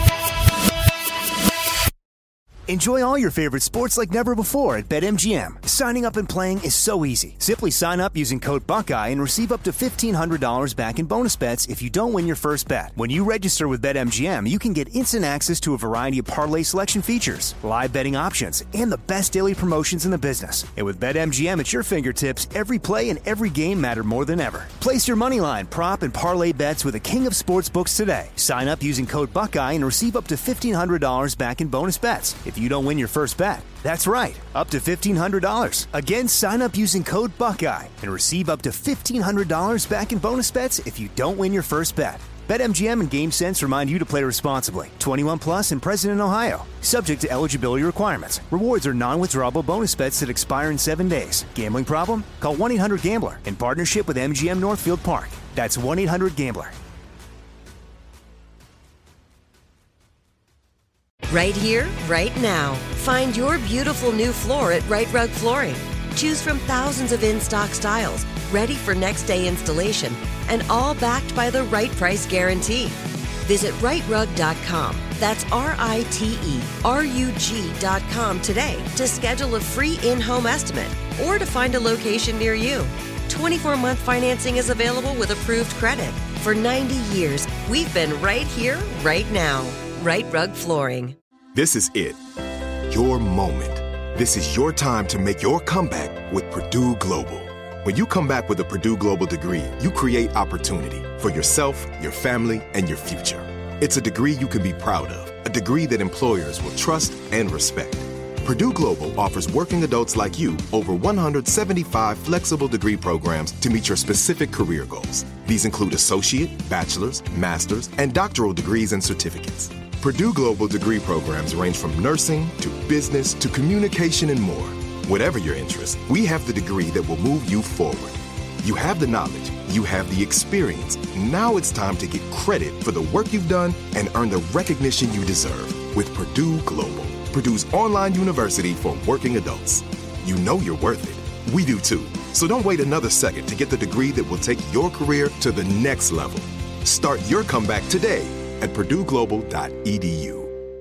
Enjoy all your favorite sports like never before at BetMGM. Signing up and playing is so easy. Simply sign up using code Buckeye and receive up to $1,500 back in bonus bets if you don't win your first bet. When you register with BetMGM, you can get instant access to a variety of parlay selection features, live betting options, and the best daily promotions in the business. And with BetMGM at your fingertips, every play and every game matter more than ever. Place your moneyline, prop, and parlay bets with the king of sportsbooks today. Sign up using code Buckeye and receive up to $1,500 back in bonus bets if you don't win your first bet. That's right, up to $1,500. Again, sign up using code Buckeye and receive up to $1,500 back in bonus bets if you don't win your first bet. BetMGM and GameSense remind you to play responsibly. 21 plus and present in Ohio. Subject to eligibility requirements. Rewards are non-withdrawable bonus bets that expire in 7 days. Gambling problem? Call 1-800-GAMBLER in partnership with MGM Northfield Park. That's 1-800-GAMBLER. Right here, right now. Find your beautiful new floor at Right Rug Flooring. Choose from thousands of in-stock styles, ready for next day installation, and all backed by the right price guarantee. Visit rightrug.com. That's RITERUG.com today to schedule a free in-home estimate or to find a location near you. 24-month financing is available with approved credit. For 90 years, we've been right here, right now. Right Rug Flooring. This is it. Your moment. This is your time to make your comeback with Purdue Global. When you come back with a Purdue Global degree, you create opportunity for yourself, your family, and your future. It's a degree you can be proud of, a degree that employers will trust and respect. Purdue Global offers working adults like you over 175 flexible degree programs to meet your specific career goals. These include associate, bachelor's, master's, and doctoral degrees and certificates. Purdue Global degree programs range from nursing to business to communication and more. Whatever your interest, we have the degree that will move you forward. You have the knowledge, you have the experience. Now it's time to get credit for the work you've done and earn the recognition you deserve with Purdue Global, Purdue's online university for working adults. You know you're worth it. We do too. So don't wait another second to get the degree that will take your career to the next level. Start your comeback today at purdueglobal.edu.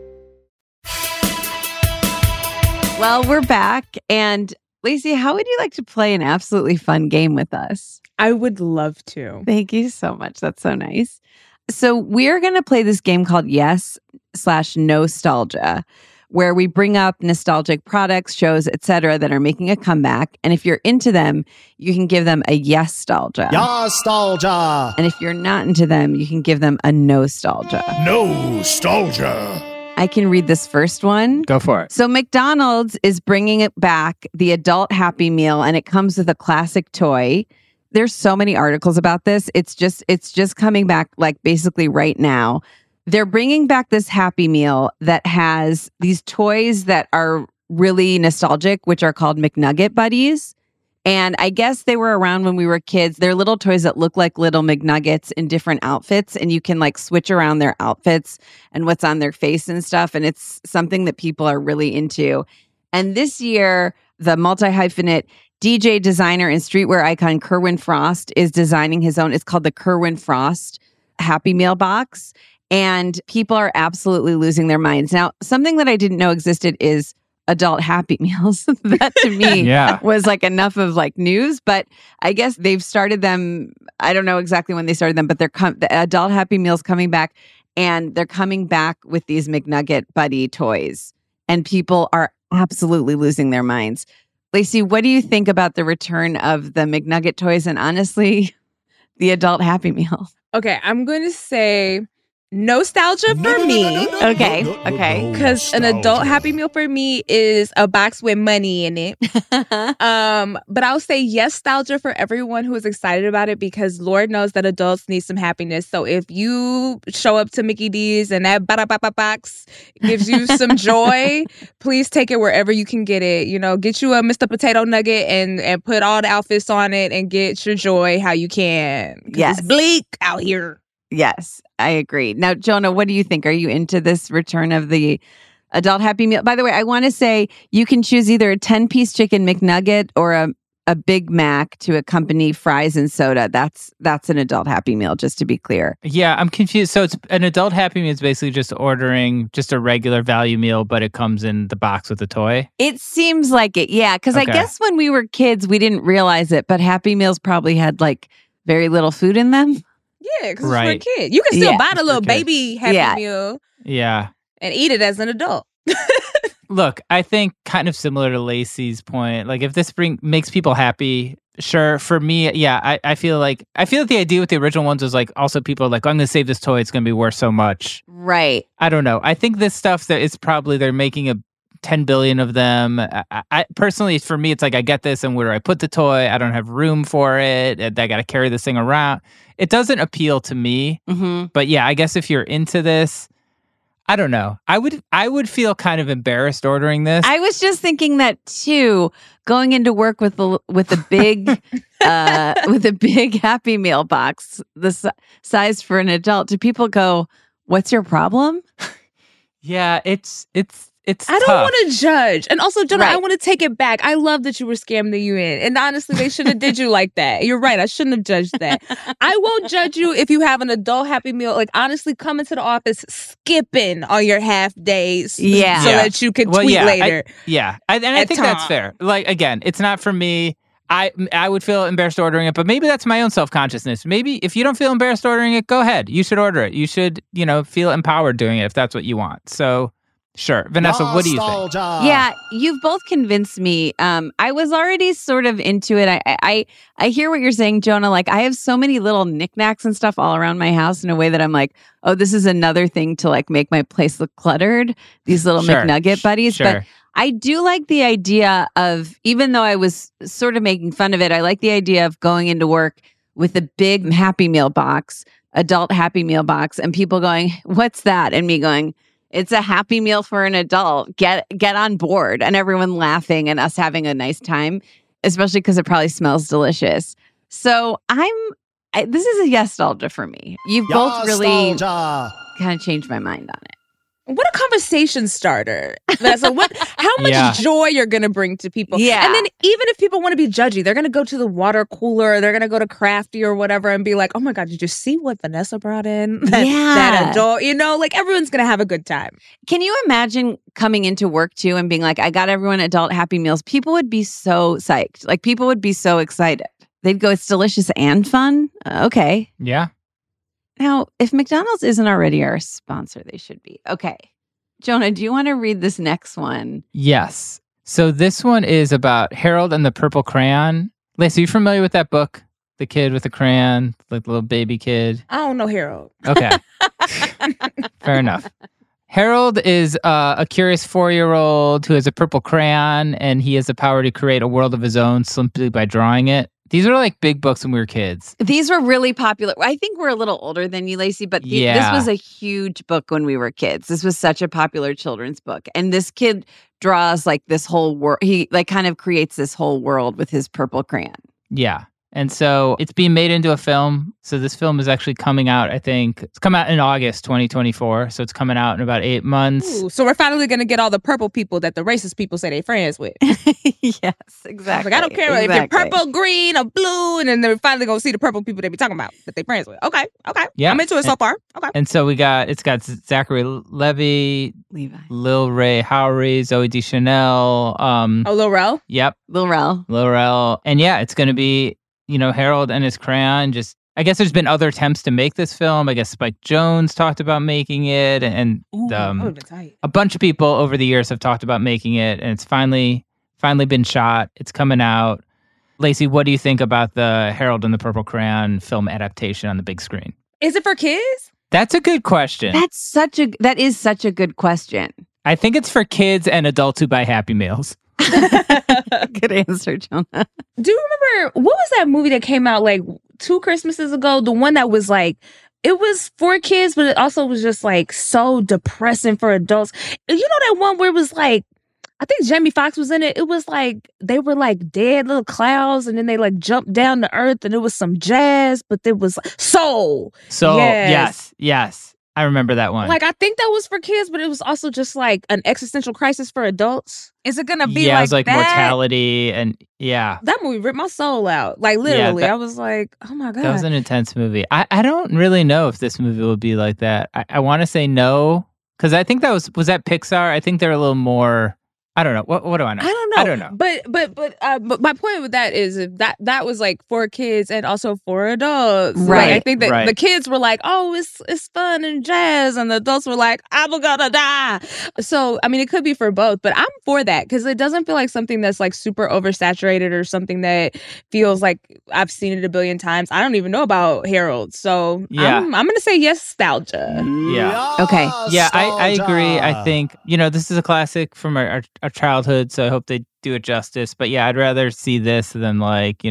Well, we're back. And Lacey, how would you like to play an absolutely fun game with us? I would love to. Thank you so much. That's so nice. So we're going to play this game called Yes/Nostalgia, where we bring up nostalgic products, shows, etc. that are making a comeback. And if you're into them, you can give them a yes-stalgia. Nostalgia. And if you're not into them, you can give them a nostalgia. Nostalgia. I can read this first one. Go for it. So McDonald's is bringing it back, the adult Happy Meal, and it comes with a classic toy. There's so many articles about this. It's just coming back like basically right now. They're bringing back this Happy Meal that has these toys that are really nostalgic, which are called McNugget Buddies. And I guess they were around when we were kids. They're little toys that look like little McNuggets in different outfits. And you can like switch around their outfits and what's on their face and stuff. And it's something that people are really into. And this year, the multi-hyphenate DJ, designer, and streetwear icon Kerwin Frost is designing his own. It's called the Kerwin Frost Happy Meal box. And people are absolutely losing their minds. Now, something that I didn't know existed is adult Happy Meals. That to me was like enough of like news, but I guess they've started them. I don't know exactly when they started them, but the adult Happy Meals coming back, and they're coming back with these McNugget Buddy toys, and people are absolutely losing their minds. Lacey, what do you think about the return of the McNugget toys and honestly, the adult Happy Meal? Okay, I'm going to say nostalgia for me. Okay. Because an adult Happy Meal for me is a box with money in it. But I'll say yes, nostalgia for everyone who is excited about it, because Lord knows that adults need some happiness. So if you show up to Mickey D's and that box gives you some joy, please take it wherever you can get it. You know, get you a Mr. Potato Nugget and put all the outfits on it and get your joy how you can. Yes. It's bleak out here. Yes, I agree. Now, Jonah, what do you think? Are you into this return of the adult Happy Meal? By the way, I want to say you can choose either a 10-piece chicken McNugget or a Big Mac to accompany fries and soda. That's an adult Happy Meal, just to be clear. Yeah, I'm confused. So it's an adult Happy Meal is basically just ordering just a regular value meal, but it comes in the box with a toy? It seems like it, yeah. Because I guess when we were kids, we didn't realize it, but Happy Meals probably had like very little food in them. Yeah, because it's for a kid. You can still buy the little baby Happy Meal and eat it as an adult. Look, I think kind of similar to Lacey's point, like if this makes people happy, sure. For me, I feel like the idea with the original ones was like also people are like, I'm going to save this toy. It's going to be worth so much. Right. I don't know. I think this stuff that it's probably they're making 10 billion of them. I personally, for me, it's like I get this and where do I put the toy? I don't have room for it. I got to carry this thing around. It doesn't appeal to me. Mm-hmm. But yeah, I guess if you're into this, I don't know. I would feel kind of embarrassed ordering this. I was just thinking that too. Going into work with a big with a big Happy Meal box, the size for an adult. Do people go, "What's your problem?" Yeah, it's I don't want to judge. And also, Jonah, I want to take it back. I love that you were scammed the UN. And honestly, they shouldn't have did you like that. You're right. I shouldn't have judged that. I won't judge you if you have an adult Happy Meal. Like, honestly, come into the office skipping on your half days so that you can tweet later. I think that's fair. Like, again, it's not for me. I would feel embarrassed ordering it, but maybe that's my own self-consciousness. Maybe if you don't feel embarrassed ordering it, go ahead. You should order it. You should, feel empowered doing it if that's what you want. So... Sure. Vanessa, what do you think? Yeah, you've both convinced me. I was already sort of into it. I hear what you're saying, Jonah. Like, I have so many little knickknacks and stuff all around my house in a way that I'm like, oh, this is another thing to like make my place look cluttered. These little McNugget buddies. Sure. But I do like the idea of, even though I was sort of making fun of it, I like the idea of going into work with a big Happy Meal box, adult Happy Meal box, and people going, what's that? And me going, it's a Happy Meal for an adult. Get on board, and everyone laughing and us having a nice time, especially because it probably smells delicious. So this is a yes-nostalgia for me. You've both really kind of changed my mind on it. What a conversation starter. Vanessa, how much joy you're going to bring to people. Yeah. And then even if people want to be judgy, they're going to go to the water cooler, they're going to go to Crafty or whatever and be like, oh my God, did you see what Vanessa brought in? That adult, like everyone's going to have a good time. Can you imagine coming into work too and being like, I got everyone adult Happy Meals? People would be so psyched. Like people would be so excited. They'd go, it's delicious and fun. Okay. Yeah. Now, if McDonald's isn't already our sponsor, they should be. Okay. Jonah, do you want to read this next one? Yes. So this one is about Harold and the Purple Crayon. Lacey, are you familiar with that book? The kid with the crayon, like the little baby kid? I don't know Harold. Okay. Fair enough. Harold is a curious 4-year-old who has a purple crayon, and he has the power to create a world of his own simply by drawing it. These were like big books when we were kids. These were really popular. I think we're a little older than you, Lacey, but this was a huge book when we were kids. This was such a popular children's book. And this kid draws like this whole world. He like kind of creates this whole world with his purple crayon. Yeah. And so it's being made into a film. So this film is actually coming out, I think. It's come out in August 2024. So it's coming out in about 8 months. Ooh, so we're finally going to get all the purple people that the racist people say they're friends with. Yes, exactly. Like, I don't care if you're purple, green, or blue. And then they're finally going to see the purple people they be talking about that they're friends with. Okay. Yeah. I'm into it so far. Okay. And so it's got Zachary Levi, Lil Ray Howery, Zooey Deschanel. Lil Rel? Yep. Lil Rel. And yeah, it's going to be, Harold and his crayon. I guess there's been other attempts to make this film. I guess Spike Jonze talked about making it, and a bunch of people over the years have talked about making it, and it's finally been shot. It's coming out. Lacey, what do you think about the Harold and the Purple Crayon film adaptation on the big screen? Is it for kids? That's a good question. That is such a good question. I think it's for kids and adults who buy Happy Meals. Good answer, Jonah. Do you remember, what was that movie that came out like 2 Christmases ago? The one that was like, it was for kids, but it also was just like so depressing for adults. You know that one where it was like, I think Jamie Foxx was in it. It was like, they were like dead little clouds and then they like jumped down to earth and it was some jazz, but it was soul. So, yes. I remember that one. Like, I think that was for kids, but it was also just like an existential crisis for adults. Is it going to be like that? Yeah, it was like that? Mortality and That movie ripped my soul out. Like, literally. I was like, oh my God. That was an intense movie. I don't really know if this movie will be like that. I want to say no, because I think that was that Pixar? I think they're a little more... I don't know. What do I know? I don't know. But my point with that is that was like for kids and also for adults. Right. Like, I think that the kids were like, oh, it's fun and jazz, and the adults were like, I'm gonna die. So I mean, it could be for both, but I'm for that because it doesn't feel like something that's like super oversaturated or something that feels like I've seen it a billion times. I don't even know about Harold, so I'm gonna say yes, nostalgia. Yeah. Okay. Yeah, I agree. I think this is a classic from our childhood, so I hope they do it justice. But yeah, I'd rather see this than like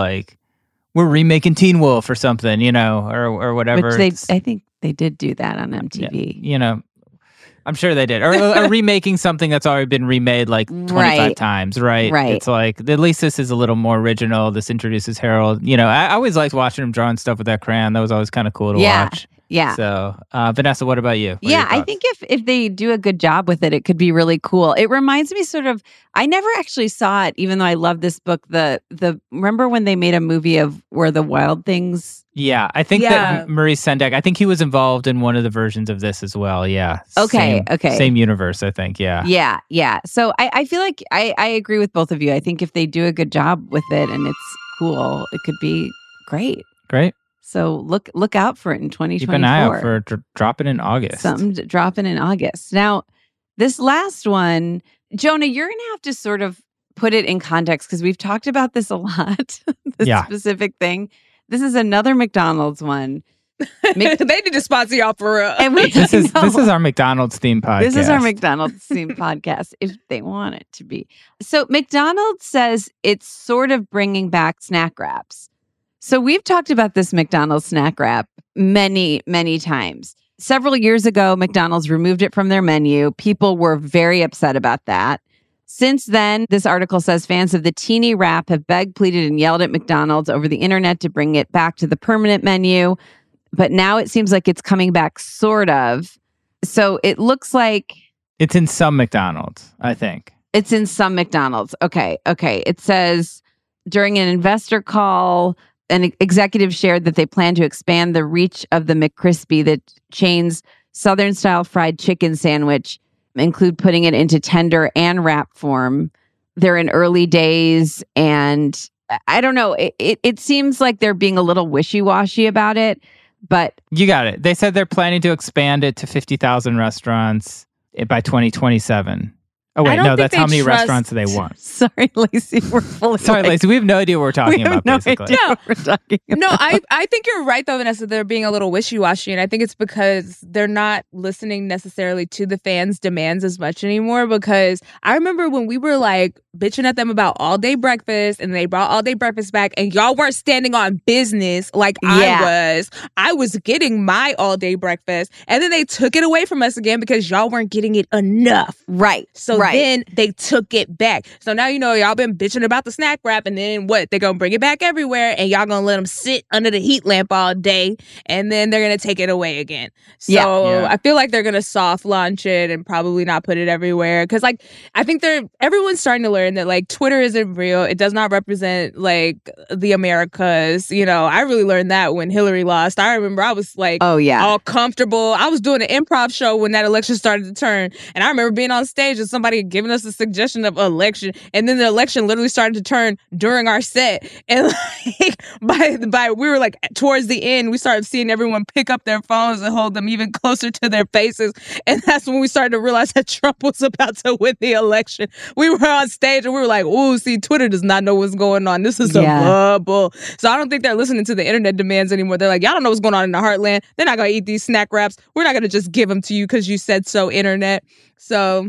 we're remaking Teen Wolf or something, or whatever. Which I think they did do that on MTV. Yeah, I'm sure they did. Or remaking something that's already been remade like 25 times, right? Right. It's like, at least this is a little more original. This introduces Harold. I always liked watching him drawing stuff with that crayon. That was always kind of cool to watch. Yeah. So, Vanessa, what about you? I think if they do a good job with it, it could be really cool. It reminds me sort of, I never actually saw it, even though I love this book. Remember when they made a movie of Where the Wild Things? Yeah, I think that Maurice Sendak, I think he was involved in one of the versions of this as well. Yeah. Okay. Same universe, I think. Yeah. Yeah. So I feel like I agree with both of you. I think if they do a good job with it and it's cool, it could be great. Great. So look out for it in 2024. Keep an eye out for dropping in August. Something dropping in August. Now, this last one, Jonah, you're going to have to sort of put it in context because we've talked about this a lot, specific thing. This is another McDonald's one. They need to sponsor y'all for real. And this is our McDonald's themed podcast. This is our McDonald's themed podcast, if they want it to be. So McDonald's says it's sort of bringing back snack wraps. So we've talked about this McDonald's snack wrap many, many times. Several years ago, McDonald's removed it from their menu. People were very upset about that. Since then, this article says fans of the teeny wrap have begged, pleaded, and yelled at McDonald's over the internet to bring it back to the permanent menu. But now it seems like it's coming back, sort of. So it looks like... It's in some McDonald's, I think. It's in some McDonald's. Okay. It says, during an investor call... An executive shared that they plan to expand the reach of the McCrispy, the chain's Southern-style fried chicken sandwich, include putting it into tender and wrap form. They're in early days, and I don't know. It seems like they're being a little wishy-washy about it, but... You got it. They said they're planning to expand it to 50,000 restaurants by 2027. Oh, wait, don't no, think that's they how many trust- restaurants they want. Sorry, Lacey, we're fully Sorry, Lacey, we have no idea what we're talking about, no basically. idea what we're talking about. No, I think you're right, though, Vanessa. They're being a little wishy-washy, and I think it's because they're not listening necessarily to the fans' demands as much anymore, because I remember when we were, like, bitching at them about all-day breakfast, and they brought all-day breakfast back, and y'all weren't standing on business like I was. I was getting my all-day breakfast, and then they took it away from us again because y'all weren't getting it enough. Right. So then they took it back. So now, y'all been bitching about the snack wrap, and then what? They're going to bring it back everywhere, and y'all going to let them sit under the heat lamp all day, and then they're going to take it away again. So I feel like they're going to soft launch it and probably not put it everywhere. Because, like, I think everyone's starting to learn that, like, Twitter isn't real. It does not represent, like, the Americas. I really learned that when Hillary lost. I remember I was, like, all comfortable. I was doing an improv show when that election started to turn, and I remember being on stage and somebody had given us a suggestion of election, and then the election literally started to turn during our set. And like by we were like towards the end, we started seeing everyone pick up their phones and hold them even closer to their faces. And that's when we started to realize that Trump was about to win the election. We were on stage and we were like, "Ooh, see, Twitter does not know what's going on. This is a bubble." So I don't think they're listening to the internet demands anymore. They're like, "Y'all don't know what's going on in the heartland. They're not gonna eat these snack wraps. We're not gonna just give them to you because you said so, internet." So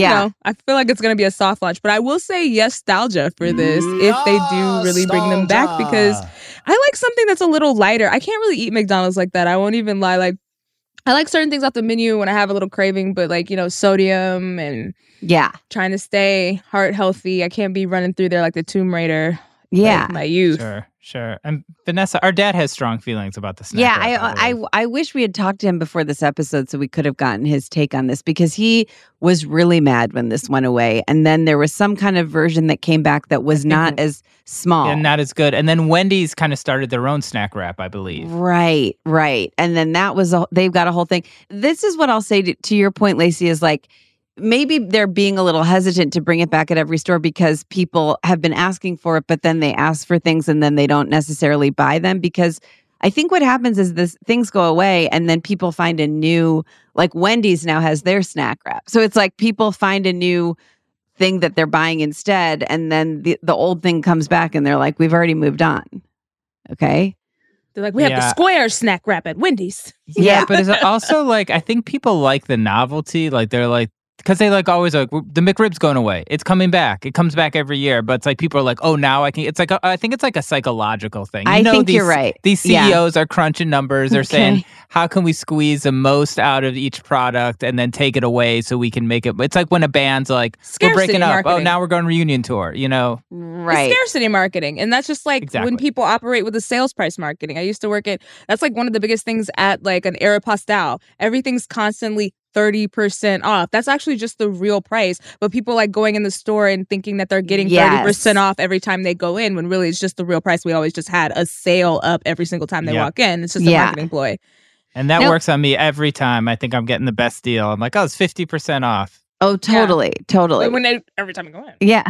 I feel like it's going to be a soft launch. But I will say nostalgia for this if they do really bring them back, because I like something that's a little lighter. I can't really eat McDonald's like that. I won't even lie. Like, I like certain things off the menu when I have a little craving, but like, sodium and trying to stay heart healthy. I can't be running through there like the Tomb Raider. Like my youth. Sure. And Vanessa, our dad has strong feelings about the snack wrap, I wish we had talked to him before this episode so we could have gotten his take on this, because he was really mad when this went away. And then there was some kind of version that came back that was not as small. And not as good. And then Wendy's kind of started their own snack wrap, I believe. Right. And then that was, they've got a whole thing. This is what I'll say to your point, Lacey, is like, maybe they're being a little hesitant to bring it back at every store because people have been asking for it, but then they ask for things and then they don't necessarily buy them. Because I think what happens is things go away and then people find a new, like Wendy's now has their snack wrap. So it's like people find a new thing that they're buying instead. And then the old thing comes back and they're like, we've already moved on. Okay. They're like, we have the square snack wrap at Wendy's. Yeah, but it's also like, I think people like the novelty. Like they're like, because they like always like, the McRib's going away. It's coming back. It comes back every year. But it's like people are like, oh, now I can. It's like I think it's like a psychological thing. I think you're right. These CEOs are crunching numbers. They're saying, how can we squeeze the most out of each product and then take it away so we can make it? It's like when a band's like, we're breaking up. Marketing. Oh, now we're going reunion tour. Right. It's scarcity marketing. And that's just like when people operate with the sales price marketing. I used to work that's like one of the biggest things at like an Aeropostale. Everything's constantly 30% off. That's actually just the real price. But people like going in the store and thinking that they're getting 30% off every time they go in, when really it's just the real price. We always just had a sale up every single time they walk in. It's just a marketing ploy. And that works on me every time. I think I'm getting the best deal. I'm like, oh, it's 50% off. Oh, totally. Every time you go in. Yeah.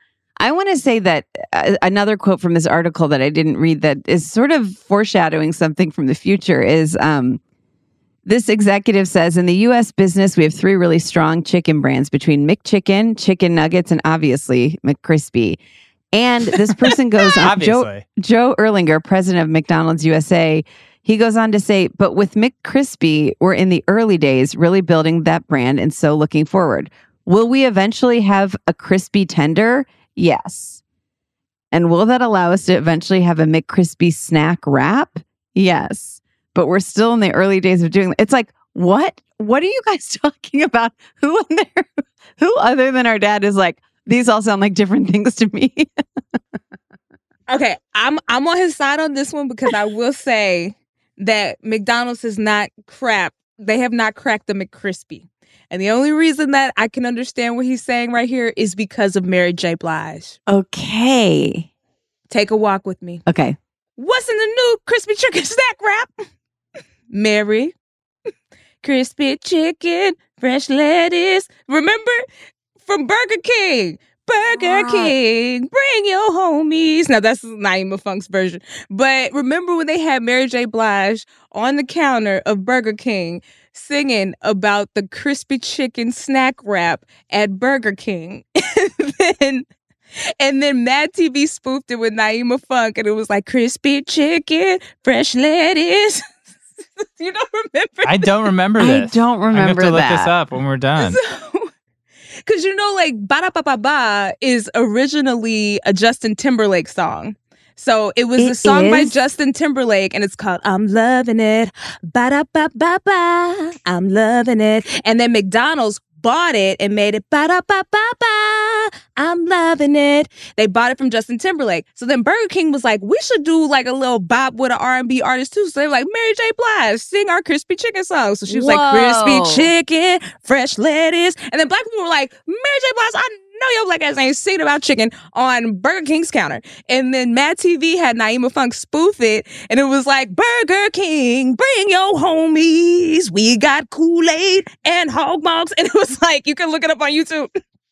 I want to say that another quote from this article that I didn't read that is sort of foreshadowing something from the future is this executive says, in the U.S. business, we have 3 really strong chicken brands between McChicken, Chicken Nuggets, and obviously McCrispy. And this person goes on, Joe Erlinger, president of McDonald's USA, he goes on to say, but with McCrispy, we're in the early days really building that brand and so looking forward. Will we eventually have a crispy tender? Yes. And will that allow us to eventually have a McCrispy snack wrap? Yes. But we're still in the early days of doing it. It's like, what? What are you guys talking about? Who other than our dad is like, these all sound like different things to me? Okay, I'm on his side on this one, because I will say that McDonald's is not crap. They have not cracked the McCrispy. And the only reason that I can understand what he's saying right here is because of Mary J. Blige. Okay. Take a walk with me. Okay. What's in the new crispy chicken snack wrap? Mary. Crispy chicken, fresh lettuce. Remember? From Burger King. Burger King, bring your homies. Now, that's Naima Funk's version. But remember when they had Mary J. Blige on the counter of Burger King singing about the crispy chicken snack wrap at Burger King? And then Mad TV spoofed it with Naima Funk, and it was like crispy chicken, fresh lettuce. You don't remember? I don't remember this. I don't remember I have to that. look this up when we're done. Because like Ba Da Ba Ba Ba is originally a Justin Timberlake song. So it was a song by Justin Timberlake, and it's called I'm Loving It. Ba Da Ba Ba Ba. I'm loving it. And then McDonald's bought it and made it Ba Da Ba Ba Ba. I'm loving it. They bought it from Justin Timberlake. So then Burger King was like, we should do like a little bop with an R&B artist too. So they were like, Mary J. Blige, sing our crispy chicken song. So she was like, crispy chicken, fresh lettuce. And then black people were like, Mary J. Blige, I know your black ass ain't singing about chicken on Burger King's counter. And then Mad TV had Naima Funk spoof it, and it was like, Burger King, bring your homies. We got Kool-Aid and hog mugs. And it was like, you can look it up on YouTube.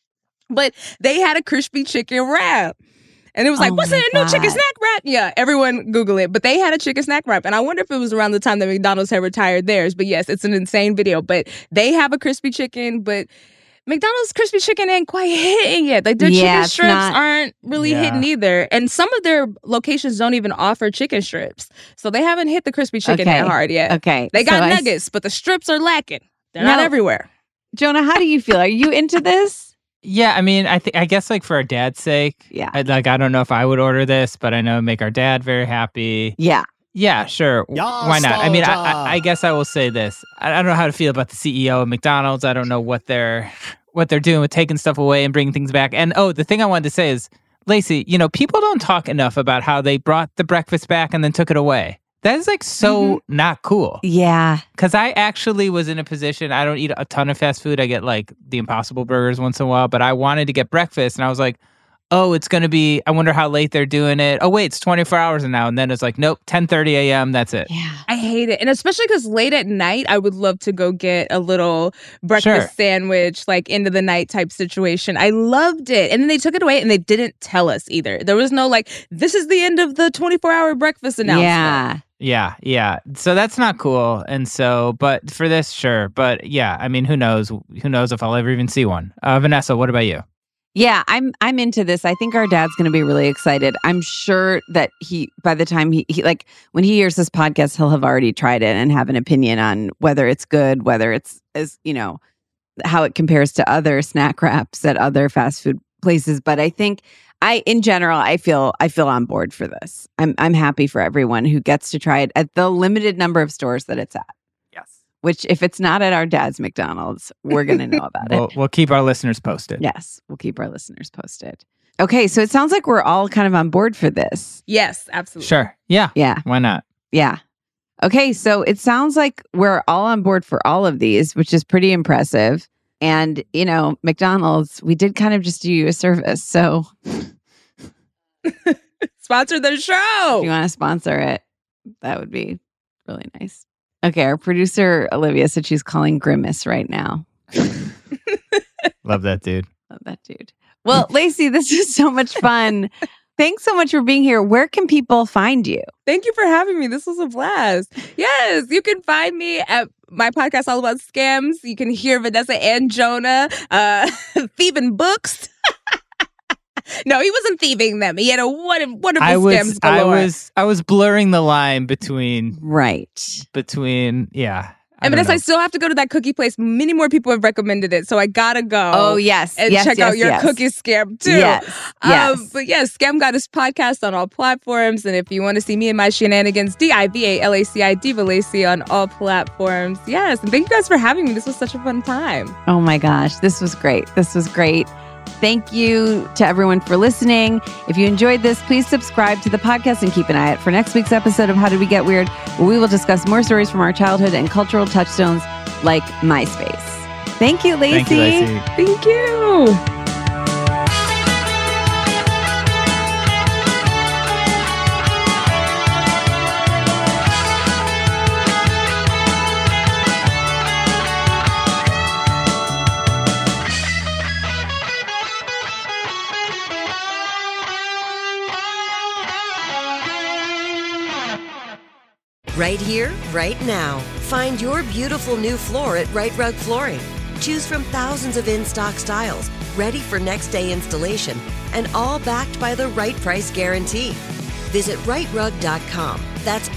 But they had a crispy chicken wrap. And it was like, what's in a new chicken snack wrap? Yeah, everyone Google it. But they had a chicken snack wrap. And I wonder if it was around the time that McDonald's had retired theirs. But yes, it's an insane video. But they have a crispy chicken, but McDonald's crispy chicken ain't quite hitting yet. Like their chicken strips aren't really hitting either. And some of their locations don't even offer chicken strips. So they haven't hit the crispy chicken that hard yet. Okay. They got nuggets, but the strips are lacking. They're not everywhere. Jonah, how do you feel? Are you into this? Yeah, I mean, I guess like for our dad's sake, I don't know if I would order this, but I know it'd make our dad very happy. Yeah. Yeah, sure. Why not? I mean, I guess I will say this. I don't know how to feel about the CEO of McDonald's. I don't know what they're doing with taking stuff away and bringing things back. And the thing I wanted to say is, Lacey, people don't talk enough about how they brought the breakfast back and then took it away. That is like so not cool. Yeah. Because I actually was in a position, I don't eat a ton of fast food. I get like the Impossible Burgers once in a while, but I wanted to get breakfast and I was like, oh, it's going to be, I wonder how late they're doing it. Oh, wait, it's 24 hours now. And then it's like, nope, 10:30 a.m. That's it. Yeah. I hate it. And especially because late at night, I would love to go get a little breakfast sandwich, like end of the night type situation. I loved it. And then they took it away and they didn't tell us either. There was no like, this is the end of the 24-hour breakfast announcement. Yeah. So that's not cool. And so, but for this, sure. But yeah, I mean, who knows? Who knows if I'll ever even see one? Vanessa, what about you? Yeah, I'm into this. I think our dad's going to be really excited. I'm sure that by the time he like when he hears this podcast, he'll have already tried it and have an opinion on whether it's good, whether it's how it compares to other snack wraps at other fast food places. But I think in general, I feel on board for this. I'm happy for everyone who gets to try it at the limited number of stores that it's at. Which, if it's not at our dad's McDonald's, we're going to know about it. We'll keep our listeners posted. Yes, we'll keep our listeners posted. Okay, so it sounds like we're all kind of on board for this. Yes, absolutely. Sure. Yeah. Why not? Yeah. Okay, so it sounds like we're all on board for all of these, which is pretty impressive. And, McDonald's, we did kind of just do you a service, so... Sponsor the show! If you want to sponsor it, that would be really nice. Okay, our producer, Olivia, said she's calling Grimace right now. Love that dude. Well, Lacey, this is so much fun. Thanks so much for being here. Where can people find you? Thank you for having me. This was a blast. Yes, you can find me at my podcast, All About Scams. You can hear Vanessa and Jonah thieving books. No, he wasn't thieving them. He had a wonderful scams galore. I was blurring the line between yeah. And Vanessa, I still have to go to that cookie place. Many more people have recommended it, so I gotta go. Oh yes, and check out your cookie scam too. Yes. But yes, Scam Goddess podcast on all platforms, and if you want to see me and my shenanigans, DIVALACI Diva Lacey on all platforms. Yes, and thank you guys for having me. This was such a fun time. Oh my gosh, this was great. Thank you to everyone for listening. If you enjoyed this, please subscribe to the podcast and keep an eye out for next week's episode of How Did We Get Weird, where we will discuss more stories from our childhood and cultural touchstones like MySpace. Thank you, Lacey. Thank you. Right here, right now. Find your beautiful new floor at Right Rug Flooring. Choose from thousands of in-stock styles, ready for next day installation, and all backed by the right price guarantee. Visit rightrug.com. That's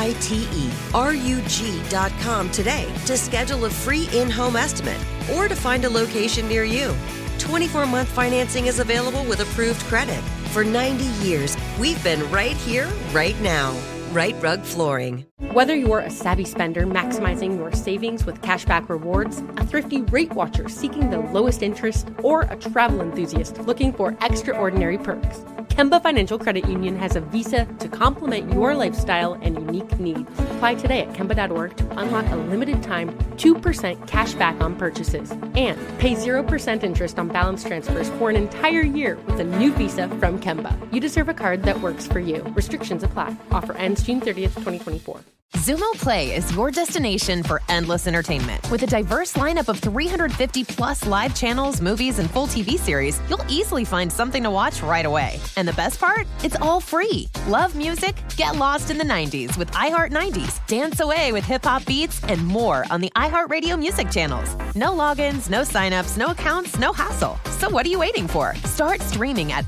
RITERUG.com today to schedule a free in-home estimate or to find a location near you. 24-month financing is available with approved credit. For 90 years, we've been right here, right now. Right Rug Flooring. Whether you're a savvy spender maximizing your savings with cashback rewards, a thrifty rate watcher seeking the lowest interest, or a travel enthusiast looking for extraordinary perks, Kemba Financial Credit Union has a visa to complement your lifestyle and unique needs. Apply today at Kemba.org to unlock a limited-time 2% cash back on purchases and pay 0% interest on balance transfers for an entire year with a new visa from Kemba. You deserve a card that works for you. Restrictions apply. Offer ends June 30th, 2024. Xumo Play is your destination for endless entertainment. With a diverse lineup of 350 plus live channels, movies, and full TV series, you'll easily find something to watch right away. And the best part? It's all free. Love music? Get lost in the 90s with iHeart 90s, dance away with hip-hop beats, and more on the iHeartRadio music channels. No logins, no signups, no accounts, no hassle. So what are you waiting for? Start streaming at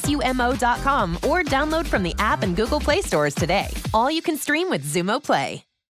play.xumo.com or download from the app and Google Play stores today. All you can stream with Xumo Play.